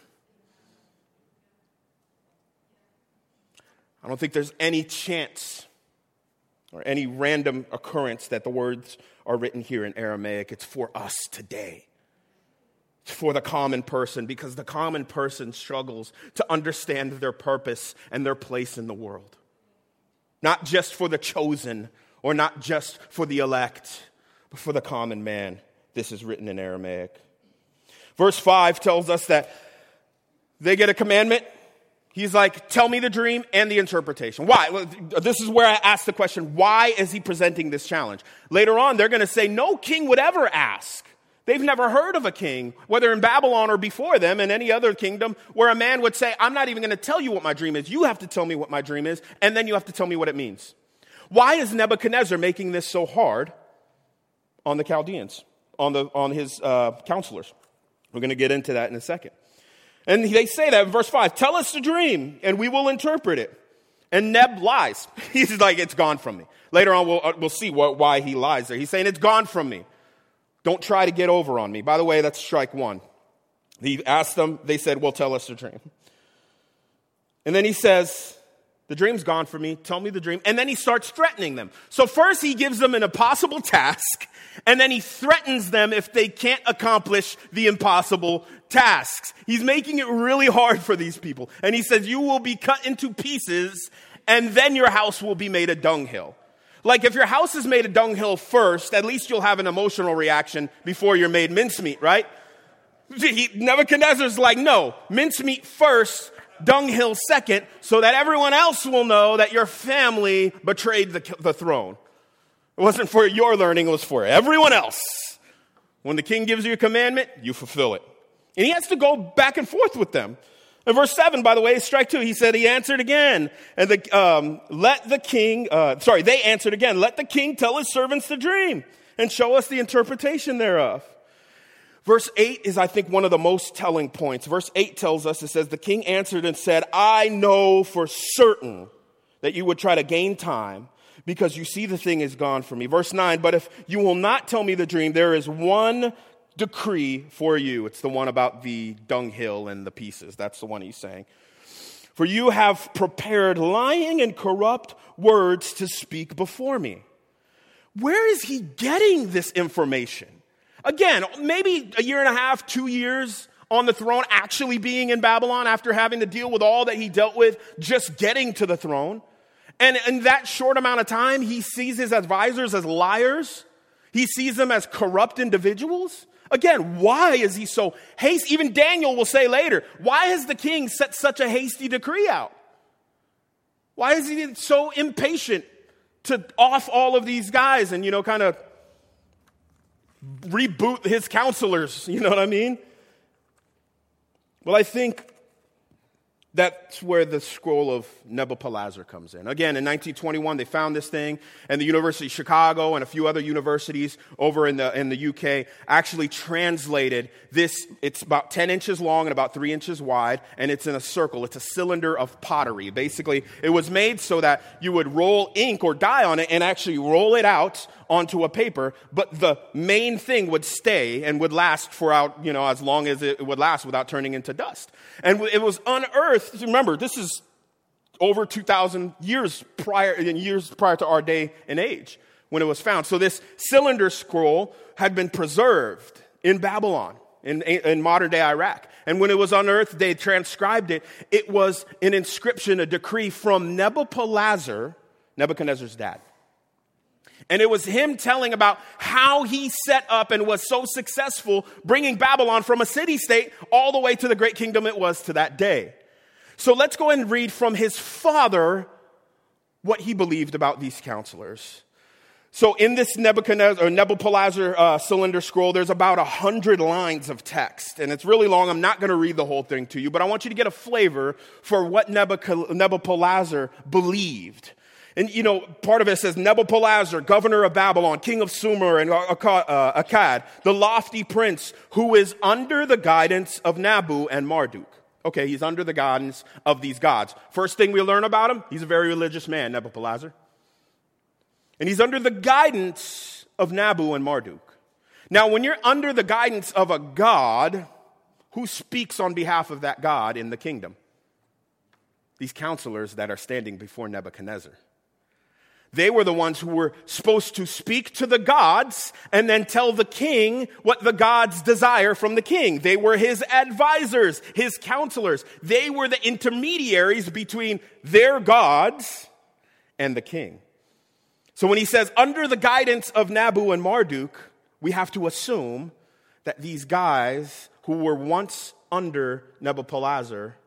I don't think there's any chance or any random occurrence that the words are written here in Aramaic. It's for us today. It's for the common person, because the common person struggles to understand their purpose and their place in the world. Not just for the chosen or not just for the elect, but for the common man. This is written in Aramaic. Verse 5 tells us that they get a commandment. He's like, tell me the dream and the interpretation. Why? This is where I ask the question, why is he presenting this challenge? Later on, they're going to say, no king would ever ask. They've never heard of a king, whether in Babylon or before them, in any other kingdom, where a man would say, I'm not even going to tell you what my dream is. You have to tell me what my dream is, and then you have to tell me what it means. Why is Nebuchadnezzar making this so hard on the Chaldeans, on his counselors? We're going to get into that in a second. And they say that in verse 5, tell us the dream, and we will interpret it. And Neb lies. He's like, it's gone from me. Later on, we'll see why he lies there. He's saying, it's gone from me. Don't try to get over on me. By the way, that's strike one. He asked them, they said, well, tell us the dream. And then he says, the dream's gone from me, tell me the dream. And then he starts threatening them. So first he gives them an impossible task, and then he threatens them if they can't accomplish the impossible tasks. He's making it really hard for these people. And he says, you will be cut into pieces, and then your house will be made a dunghill. Like if your house is made a dunghill first, at least you'll have an emotional reaction before you're made mincemeat, right? Nebuchadnezzar's like, no, mincemeat first, dunghill second, so that everyone else will know that your family betrayed the throne. It wasn't for your learning, it was for everyone else. When the king gives you a commandment, you fulfill it. And he has to go back and forth with them. In verse 7, by the way, strike 2, he said, he answered again. And they answered again, let the king tell his servants the dream and show us the interpretation thereof. Verse 8 is, I think, one of the most telling points. Verse 8 tells us, it says, the king answered and said, I know for certain that you would try to gain time because you see the thing is gone from me. Verse 9, but if you will not tell me the dream, there is one decree for you. It's the one about the dunghill and the pieces. That's the one he's saying. For you have prepared lying and corrupt words to speak before me. Where is he getting this information? Again, maybe a year and a half, 2 years on the throne, actually being in Babylon after having to deal with all that he dealt with, just getting to the throne. And in that short amount of time, he sees his advisors as liars. He sees them as corrupt individuals. Again, why is he so hasty? Even Daniel will say later, why has the king set such a hasty decree out? Why is he so impatient to off all of these guys and, kind of reboot his counselors? You know what I mean? Well, I think that's where the scroll of Nebuchadnezzar comes in. Again, in 1921, they found this thing, and the University of Chicago and a few other universities over in the UK actually translated this. It's about 10 inches long and about 3 inches wide, and it's in a circle. It's a cylinder of pottery. Basically, it was made so that you would roll ink or dye on it and actually roll it out onto a paper, but the main thing would stay and would last for as long as it would last without turning into dust. And it was unearthed. Remember, this is over 2,000 years prior to our day and age when it was found. So this cylinder scroll had been preserved in Babylon, in modern-day Iraq. And when it was unearthed, they transcribed it. It was an inscription, a decree from Nebuchadnezzar, Nebuchadnezzar's dad. And it was him telling about how he set up and was so successful bringing Babylon from a city-state all the way to the great kingdom it was to that day. So let's go and read from his father what he believed about these counselors. So in this Nebuchadnezzar cylinder scroll, there's about 100 lines of text. And it's really long. I'm not going to read the whole thing to you, but I want you to get a flavor for what Nebuchadnezzar believed. And, part of it says, Nebuchadnezzar, governor of Babylon, king of Sumer and Akkad, the lofty prince who is under the guidance of Nabu and Marduk. Okay, he's under the guidance of these gods. First thing we learn about him, he's a very religious man, Nebuchadnezzar. And he's under the guidance of Nabu and Marduk. Now, when you're under the guidance of a god, who speaks on behalf of that god in the kingdom? These counselors that are standing before Nebuchadnezzar. They were the ones who were supposed to speak to the gods and then tell the king what the gods desire from the king. They were his advisors, his counselors. They were the intermediaries between their gods and the king. So when he says, under the guidance of Nabu and Marduk, we have to assume that these guys who were once under Nebuchadnezzar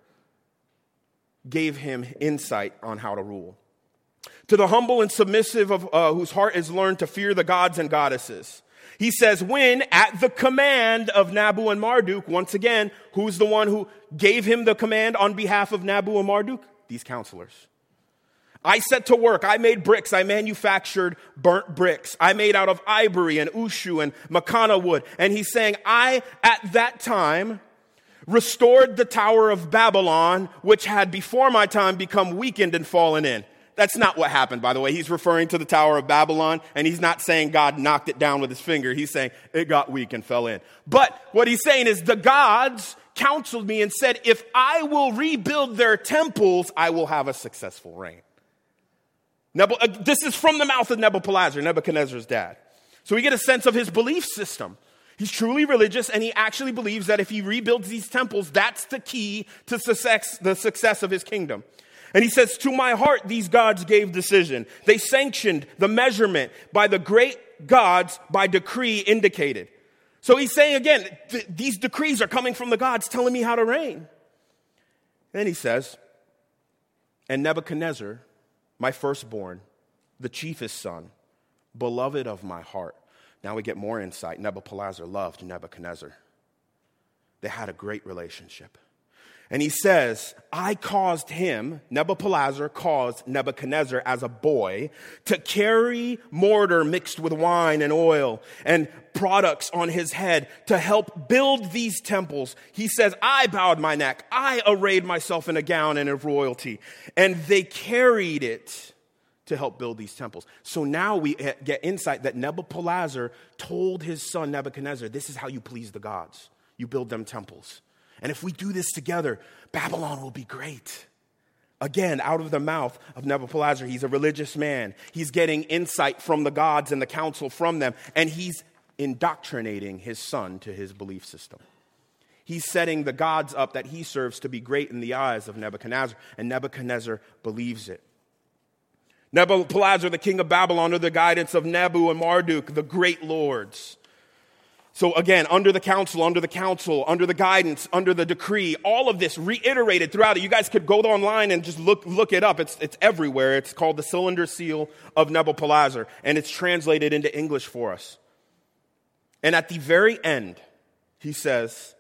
gave him insight on how to rule. To the humble and submissive of whose heart is learned to fear the gods and goddesses. He says, when at the command of Nabu and Marduk, once again, who's the one who gave him the command on behalf of Nabu and Marduk? These counselors. I set to work. I made bricks. I manufactured burnt bricks. I made out of ivory and ushu and makana wood. And he's saying, I, at that time, restored the Tower of Babylon, which had before my time become weakened and fallen in. That's not what happened, by the way. He's referring to the Tower of Babylon, and he's not saying God knocked it down with his finger. He's saying it got weak and fell in. But what he's saying is the gods counseled me and said, if I will rebuild their temples, I will have a successful reign. This is from the mouth of Nebuchadnezzar, Nebuchadnezzar's dad. So we get a sense of his belief system. He's truly religious, and he actually believes that if he rebuilds these temples, that's the key to the success of his kingdom. And he says, to my heart, these gods gave decision. They sanctioned the measurement by the great gods by decree indicated. So he's saying again, these decrees are coming from the gods telling me how to reign. Then he says, and Nebuchadnezzar, my firstborn, the chiefest son, beloved of my heart. Now we get more insight. Nebuchadnezzar loved Nebuchadnezzar. They had a great relationship. And he says, I caused him, Nebuchadnezzar caused Nebuchadnezzar as a boy to carry mortar mixed with wine and oil and products on his head to help build these temples. He says, I bowed my neck. I arrayed myself in a gown and of royalty. And they carried it to help build these temples. So now we get insight that Nebuchadnezzar told his son Nebuchadnezzar, this is how you please the gods. You build them temples. And if we do this together, Babylon will be great. Again, out of the mouth of Nebuchadnezzar, he's a religious man. He's getting insight from the gods and the council from them, and he's indoctrinating his son to his belief system. He's setting the gods up that he serves to be great in the eyes of Nebuchadnezzar, and Nebuchadnezzar believes it. Nebuchadnezzar, the king of Babylon, under the guidance of Nabu and Marduk, the great lords. So again, under the council, under the guidance, under the decree, all of this reiterated throughout it. You guys could go online and just look it up. It's everywhere. It's called the Cylinder Seal of Nebuchadnezzar, and it's translated into English for us. And at the very end, he says,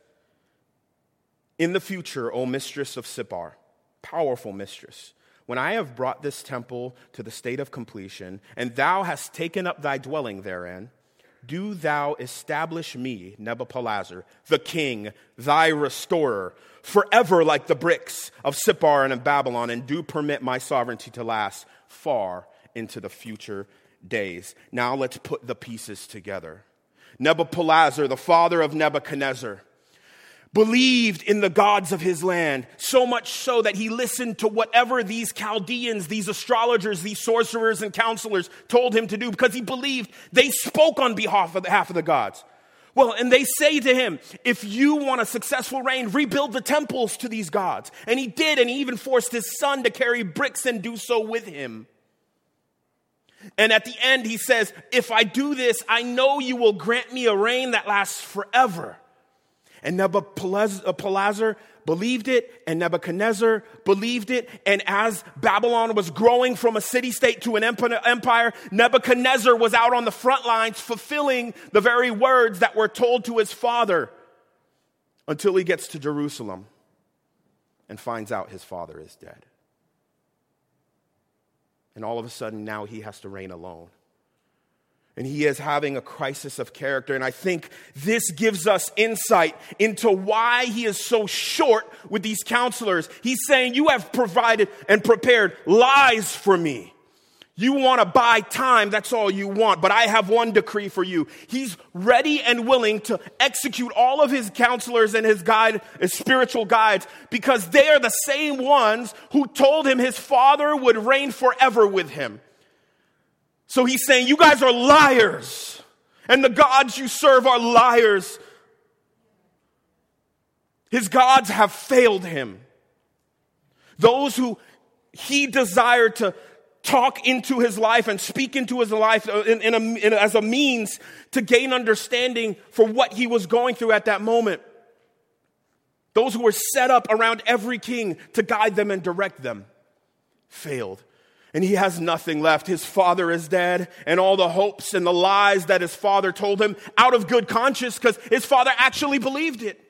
in the future, O mistress of Sippar, powerful mistress, when I have brought this temple to the state of completion, and thou hast taken up thy dwelling therein, do thou establish me, Nebuchadnezzar, the king, thy restorer, forever like the bricks of Sippar and of Babylon, and do permit my sovereignty to last far into the future days. Now let's put the pieces together. Nebuchadnezzar, the father of Nebuchadnezzar, believed in the gods of his land, so much so that he listened to whatever these Chaldeans, these astrologers, these sorcerers and counselors told him to do, because he believed they spoke on behalf of the gods. Well, and they say to him, if you want a successful reign, rebuild the temples to these gods. And he did, and he even forced his son to carry bricks and do so with him. And at the end, he says, if I do this, I know you will grant me a reign that lasts forever. And Nebuchadnezzar believed it, and Nebuchadnezzar believed it. And as Babylon was growing from a city-state to an empire, Nebuchadnezzar was out on the front lines fulfilling the very words that were told to his father, until he gets to Jerusalem and finds out his father is dead. And all of a sudden now he has to reign alone. And he is having a crisis of character. And I think this gives us insight into why he is so short with these counselors. He's saying, you have provided and prepared lies for me. You want to buy time, that's all you want. But I have one decree for you. He's ready and willing to execute all of his counselors and his spiritual guides, because they are the same ones who told him his father would reign forever with him. So he's saying, you guys are liars, and the gods you serve are liars. His gods have failed him. Those who he desired to talk into his life and speak into his life as a means to gain understanding for what he was going through at that moment. Those who were set up around every king to guide them and direct them failed. And he has nothing left. His father is dead, and all the hopes and the lies that his father told him out of good conscience, because his father actually believed it.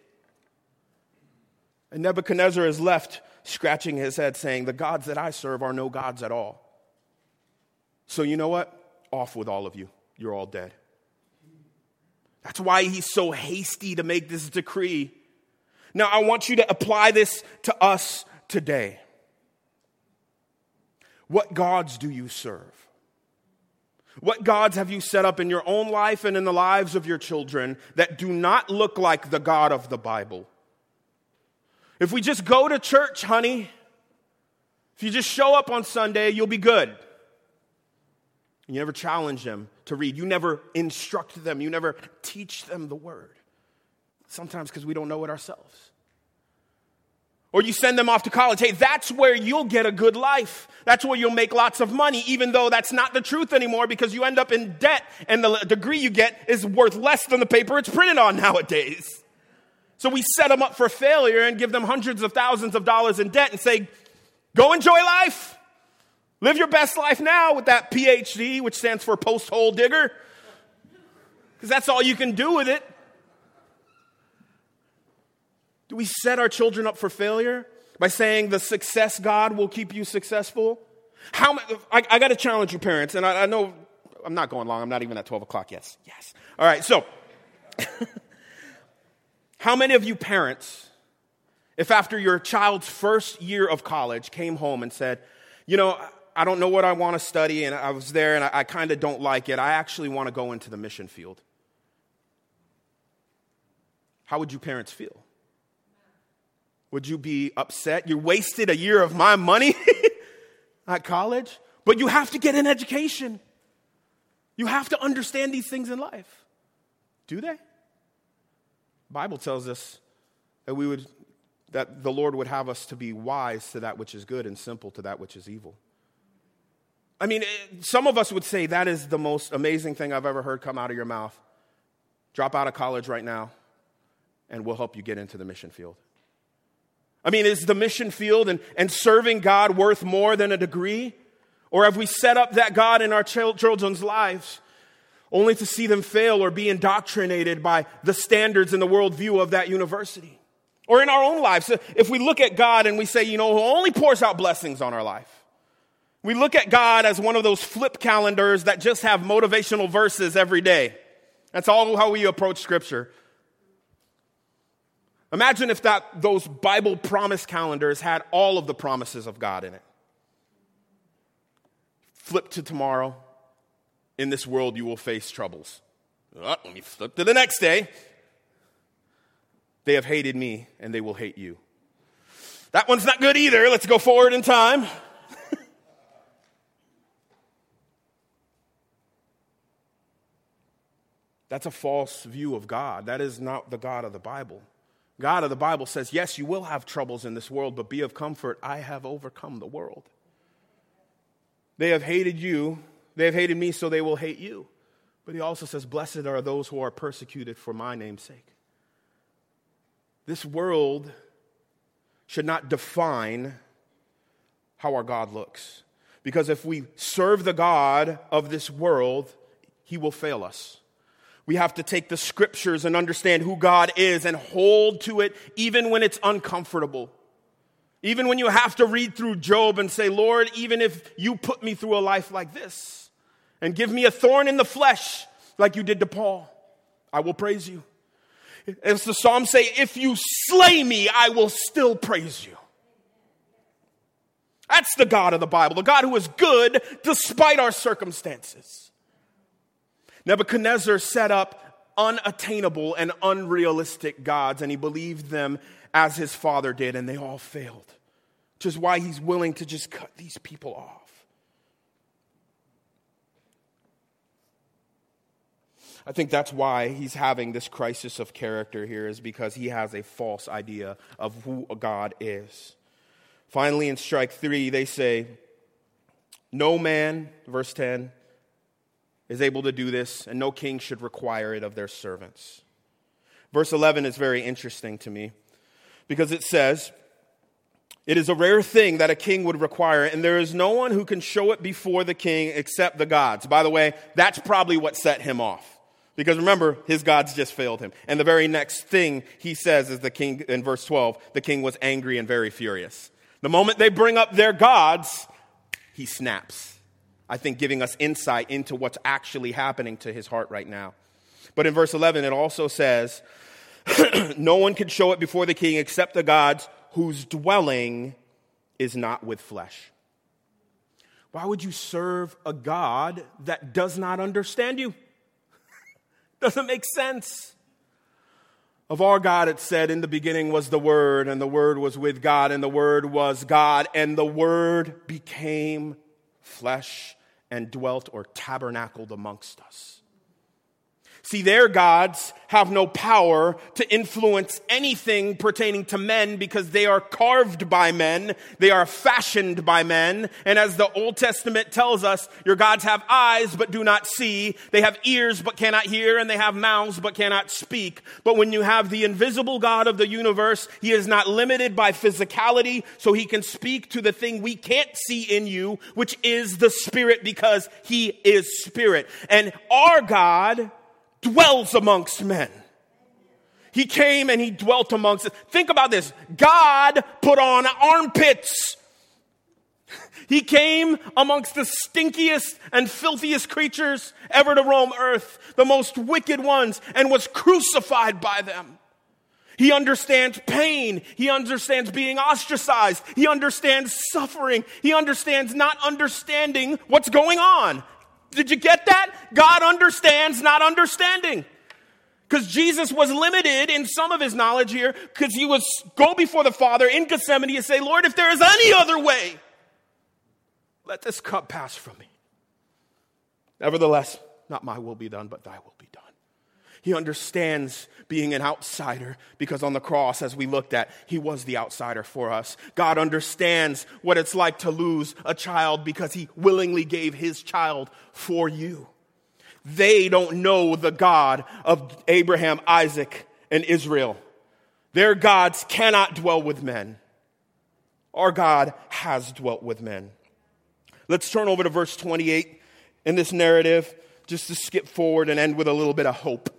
And Nebuchadnezzar is left scratching his head saying, the gods that I serve are no gods at all. So you know what? Off with all of you. You're all dead. That's why he's so hasty to make this decree. Now I want you to apply this to us today. What gods do you serve? What gods have you set up in your own life and in the lives of your children that do not look like the God of the Bible? If we just go to church, honey, if you just show up on Sunday, you'll be good. You never challenge them to read. You never instruct them. You never teach them the word. Sometimes because we don't know it ourselves. Or you send them off to college. Hey, that's where you'll get a good life. That's where you'll make lots of money, even though that's not the truth anymore, because you end up in debt and the degree you get is worth less than the paper it's printed on nowadays. So we set them up for failure and give them hundreds of thousands of dollars in debt and say, go enjoy life. Live your best life now with that PhD, which stands for post-hole digger, because that's all you can do with it. Do we set our children up for failure by saying the success God will keep you successful? I got to challenge you parents, and I know I'm not going long. I'm not even at 12 o'clock. Yes. All right, so how many of you parents, if after your child's first year of college came home and said, I don't know what I want to study, and I was there, and I kind of don't like it. I actually want to go into the mission field. How would you parents feel? Would you be upset? You wasted a year of my money at college, but you have to get an education. You have to understand these things in life. Do they? The Bible tells us that the Lord would have us to be wise to that which is good and simple to that which is evil. I mean, some of us would say that is the most amazing thing I've ever heard come out of your mouth. Drop out of college right now, and we'll help you get into the mission field. I mean, is the mission field and serving God worth more than a degree? Or have we set up that God in our children's lives only to see them fail or be indoctrinated by the standards and the worldview of that university? Or in our own lives, if we look at God and we say, who only pours out blessings on our life. We look at God as one of those flip calendars that just have motivational verses every day. That's all how we approach Scripture. Imagine if those Bible promise calendars had all of the promises of God in it. Flip to tomorrow, in this world you will face troubles. Let me flip to the next day. They have hated me, and they will hate you. That one's not good either. Let's go forward in time. That's a false view of God. That is not the God of the Bible. God of the Bible says, yes, you will have troubles in this world, but be of comfort. I have overcome the world. They have hated you. They have hated me, so they will hate you. But he also says, blessed are those who are persecuted for my name's sake. This world should not define how our God looks. Because if we serve the God of this world, he will fail us. We have to take the scriptures and understand who God is and hold to it even when it's uncomfortable. Even when you have to read through Job and say, Lord, even if you put me through a life like this and give me a thorn in the flesh like you did to Paul, I will praise you. As the Psalms say, if you slay me, I will still praise you. That's the God of the Bible, the God who is good despite our circumstances. Nebuchadnezzar set up unattainable and unrealistic gods, and he believed them as his father did, and they all failed. Which is why he's willing to just cut these people off. I think that's why he's having this crisis of character here, is because he has a false idea of who God is. Finally, in strike 3, they say, no man, verse 10, is able to do this, and no king should require it of their servants. Verse 11 is very interesting to me, because it says, it is a rare thing that a king would require it, and there is no one who can show it before the king except the gods. By the way, that's probably what set him off. Because remember, his gods just failed him. And the very next thing he says is the king, in verse 12, the king was angry and very furious. The moment they bring up their gods, he snaps. I think giving us insight into what's actually happening to his heart right now. But in verse 11, it also says, no one can show it before the king except the gods whose dwelling is not with flesh. Why would you serve a God that does not understand you? Doesn't make sense. Of our God, it said, in the beginning was the Word, and the Word was with God, and the Word was God, and the Word became flesh and dwelt or tabernacled amongst us. See, their gods have no power to influence anything pertaining to men because they are carved by men. They are fashioned by men. And as the Old Testament tells us, your gods have eyes but do not see. They have ears but cannot hear. And they have mouths but cannot speak. But when you have the invisible God of the universe, he is not limited by physicality. So he can speak to the thing we can't see in you, which is the Spirit, because he is Spirit. And our God dwells amongst men. He came and he dwelt amongst us. Think about this. God put on armpits. He came amongst the stinkiest and filthiest creatures ever to roam earth, the most wicked ones, and was crucified by them. He understands pain. He understands being ostracized. He understands suffering. He understands not understanding what's going on. Did you get that? God understands not understanding. Because Jesus was limited in some of his knowledge here, because he was go before the Father in Gethsemane and say, Lord, if there is any other way, let this cup pass from me. Nevertheless, not my will be done, but thy will be done. He understands being an outsider because on the cross, as we looked at, he was the outsider for us. God understands what it's like to lose a child because he willingly gave his child for you. They don't know the God of Abraham, Isaac, and Israel. Their gods cannot dwell with men. Our God has dwelt with men. Let's turn over to verse 28 in this narrative, just to skip forward and end with a little bit of hope.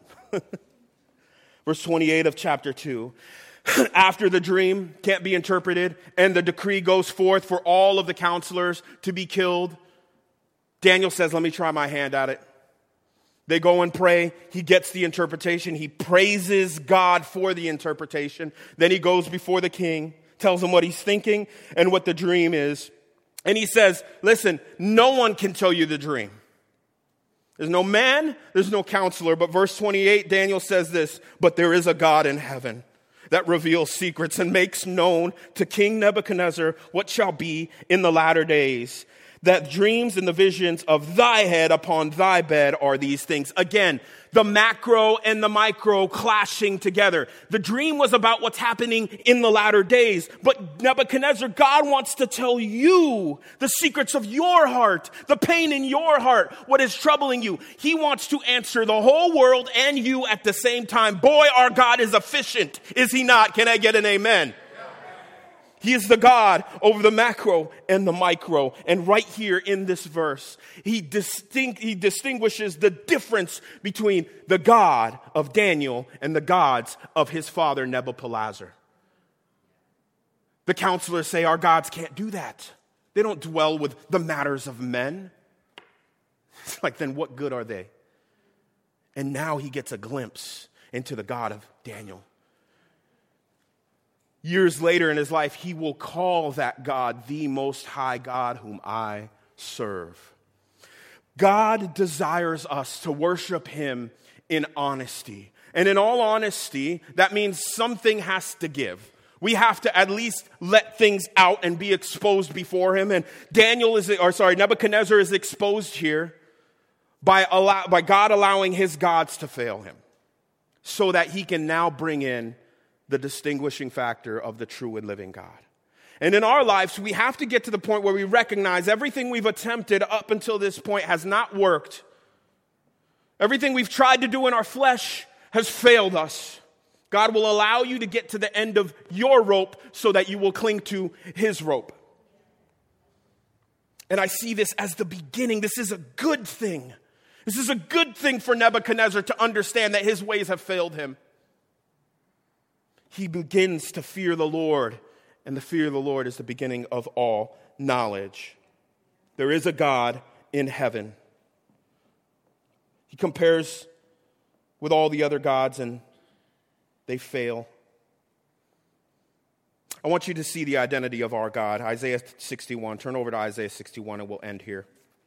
Verse 28 of chapter 2. After the dream can't be interpreted and the decree goes forth for all of the counselors to be killed, Daniel says, let me try my hand at it. They go and pray. He gets the interpretation. He praises God for the interpretation. Then he goes before the king, tells him what he's thinking and what the dream is. And he says, listen, no one can tell you the dream. There's no man, there's no counselor. But verse 28, Daniel says this, but there is a God in heaven that reveals secrets and makes known to King Nebuchadnezzar what shall be in the latter days. That dreams and the visions of thy head upon thy bed are these things. Again, the macro and the micro clashing together. The dream was about what's happening in the latter days. But Nebuchadnezzar, God wants to tell you the secrets of your heart, the pain in your heart, what is troubling you. He wants to answer the whole world and you at the same time. Boy, our God is efficient, is he not? Can I get an amen? He is the God over the macro and the micro. And right here in this verse, he distinguishes the difference between the God of Daniel and the gods of his father Nebuchadnezzar. The counselors say our gods can't do that. They don't dwell with the matters of men. It's like, then what good are they? And now he gets a glimpse into the God of Daniel. Years later in his life, he will call that God the Most High God whom I serve. God desires us to worship him in honesty. And in all honesty, that means something has to give. We have to at least let things out and be exposed before him. And Nebuchadnezzar is exposed here by God allowing his gods to fail him so that he can now bring in the distinguishing factor of the true and living God. And in our lives, we have to get to the point where we recognize everything we've attempted up until this point has not worked. Everything we've tried to do in our flesh has failed us. God will allow you to get to the end of your rope so that you will cling to his rope. And I see this as the beginning. This is a good thing. This is a good thing for Nebuchadnezzar to understand that his ways have failed him. He begins to fear the Lord, and the fear of the Lord is the beginning of all knowledge. There is a God in heaven. He compares with all the other gods, and they fail. I want you to see the identity of our God. Isaiah 61. Turn over to Isaiah 61, and we'll end here.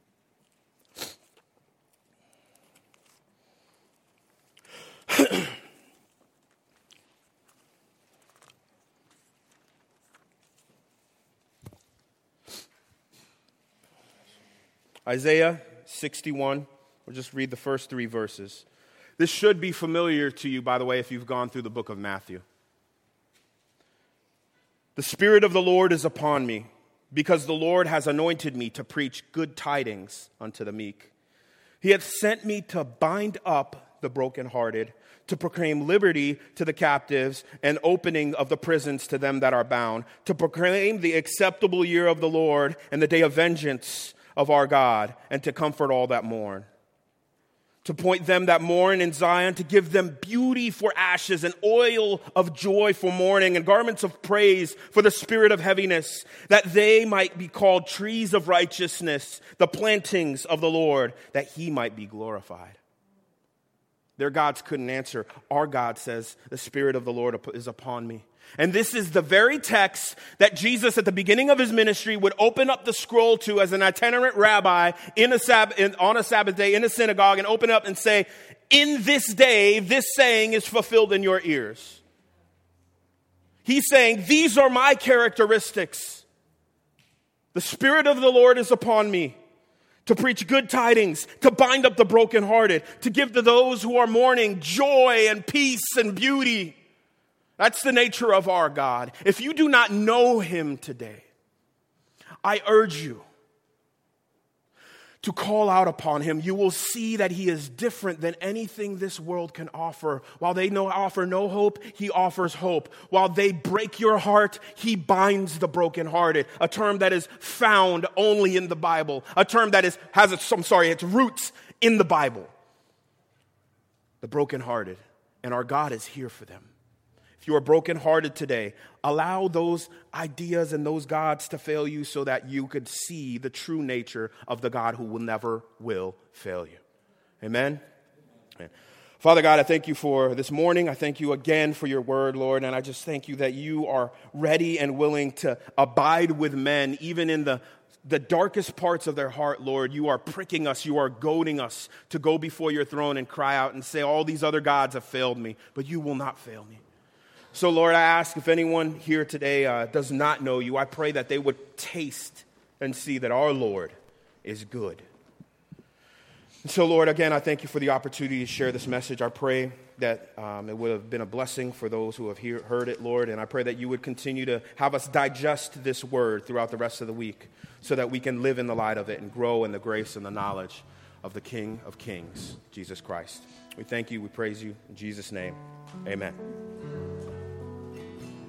Isaiah 61, we'll just read the first 3 verses. This should be familiar to you, by the way, if you've gone through the book of Matthew. The Spirit of the Lord is upon me, because the Lord has anointed me to preach good tidings unto the meek. He hath sent me to bind up the brokenhearted, to proclaim liberty to the captives, and opening of the prisons to them that are bound, to proclaim the acceptable year of the Lord and the day of vengeance of our God, and to comfort all that mourn. To point them that mourn in Zion, to give them beauty for ashes, and oil of joy for mourning, and garments of praise for the spirit of heaviness, that they might be called trees of righteousness, the plantings of the Lord, that he might be glorified. Their gods couldn't answer. Our God says, the Spirit of the Lord is upon me. And this is the very text that Jesus at the beginning of his ministry would open up the scroll to as an itinerant rabbi on a Sabbath day in a synagogue, and open up and say, in this day, this saying is fulfilled in your ears. He's saying, these are my characteristics. The Spirit of the Lord is upon me to preach good tidings, to bind up the brokenhearted, to give to those who are mourning joy and peace and beauty. That's the nature of our God. If you do not know him today, I urge you to call out upon him. You will see that he is different than anything this world can offer. While they offer no hope, he offers hope. While they break your heart, he binds the brokenhearted. A term that is found only in the Bible. A term that has its roots in the Bible. The brokenhearted. And our God is here for them. If you are brokenhearted today, allow those ideas and those gods to fail you so that you could see the true nature of the God who never will fail you. Amen? Amen. Father God, I thank you for this morning. I thank you again for your word, Lord. And I just thank you that you are ready and willing to abide with men, even in the the darkest parts of their heart, Lord, you are pricking us, you are goading us to go before your throne and cry out and say, all these other gods have failed me, but you will not fail me. So, Lord, I ask if anyone here today does not know you, I pray that they would taste and see that our Lord is good. And so, Lord, again, I thank you for the opportunity to share this message. I pray that it would have been a blessing for those who have heard it, Lord, and I pray that you would continue to have us digest this word throughout the rest of the week so that we can live in the light of it and grow in the grace and the knowledge of the King of Kings, Jesus Christ. We thank you, we praise you, in Jesus' name, amen.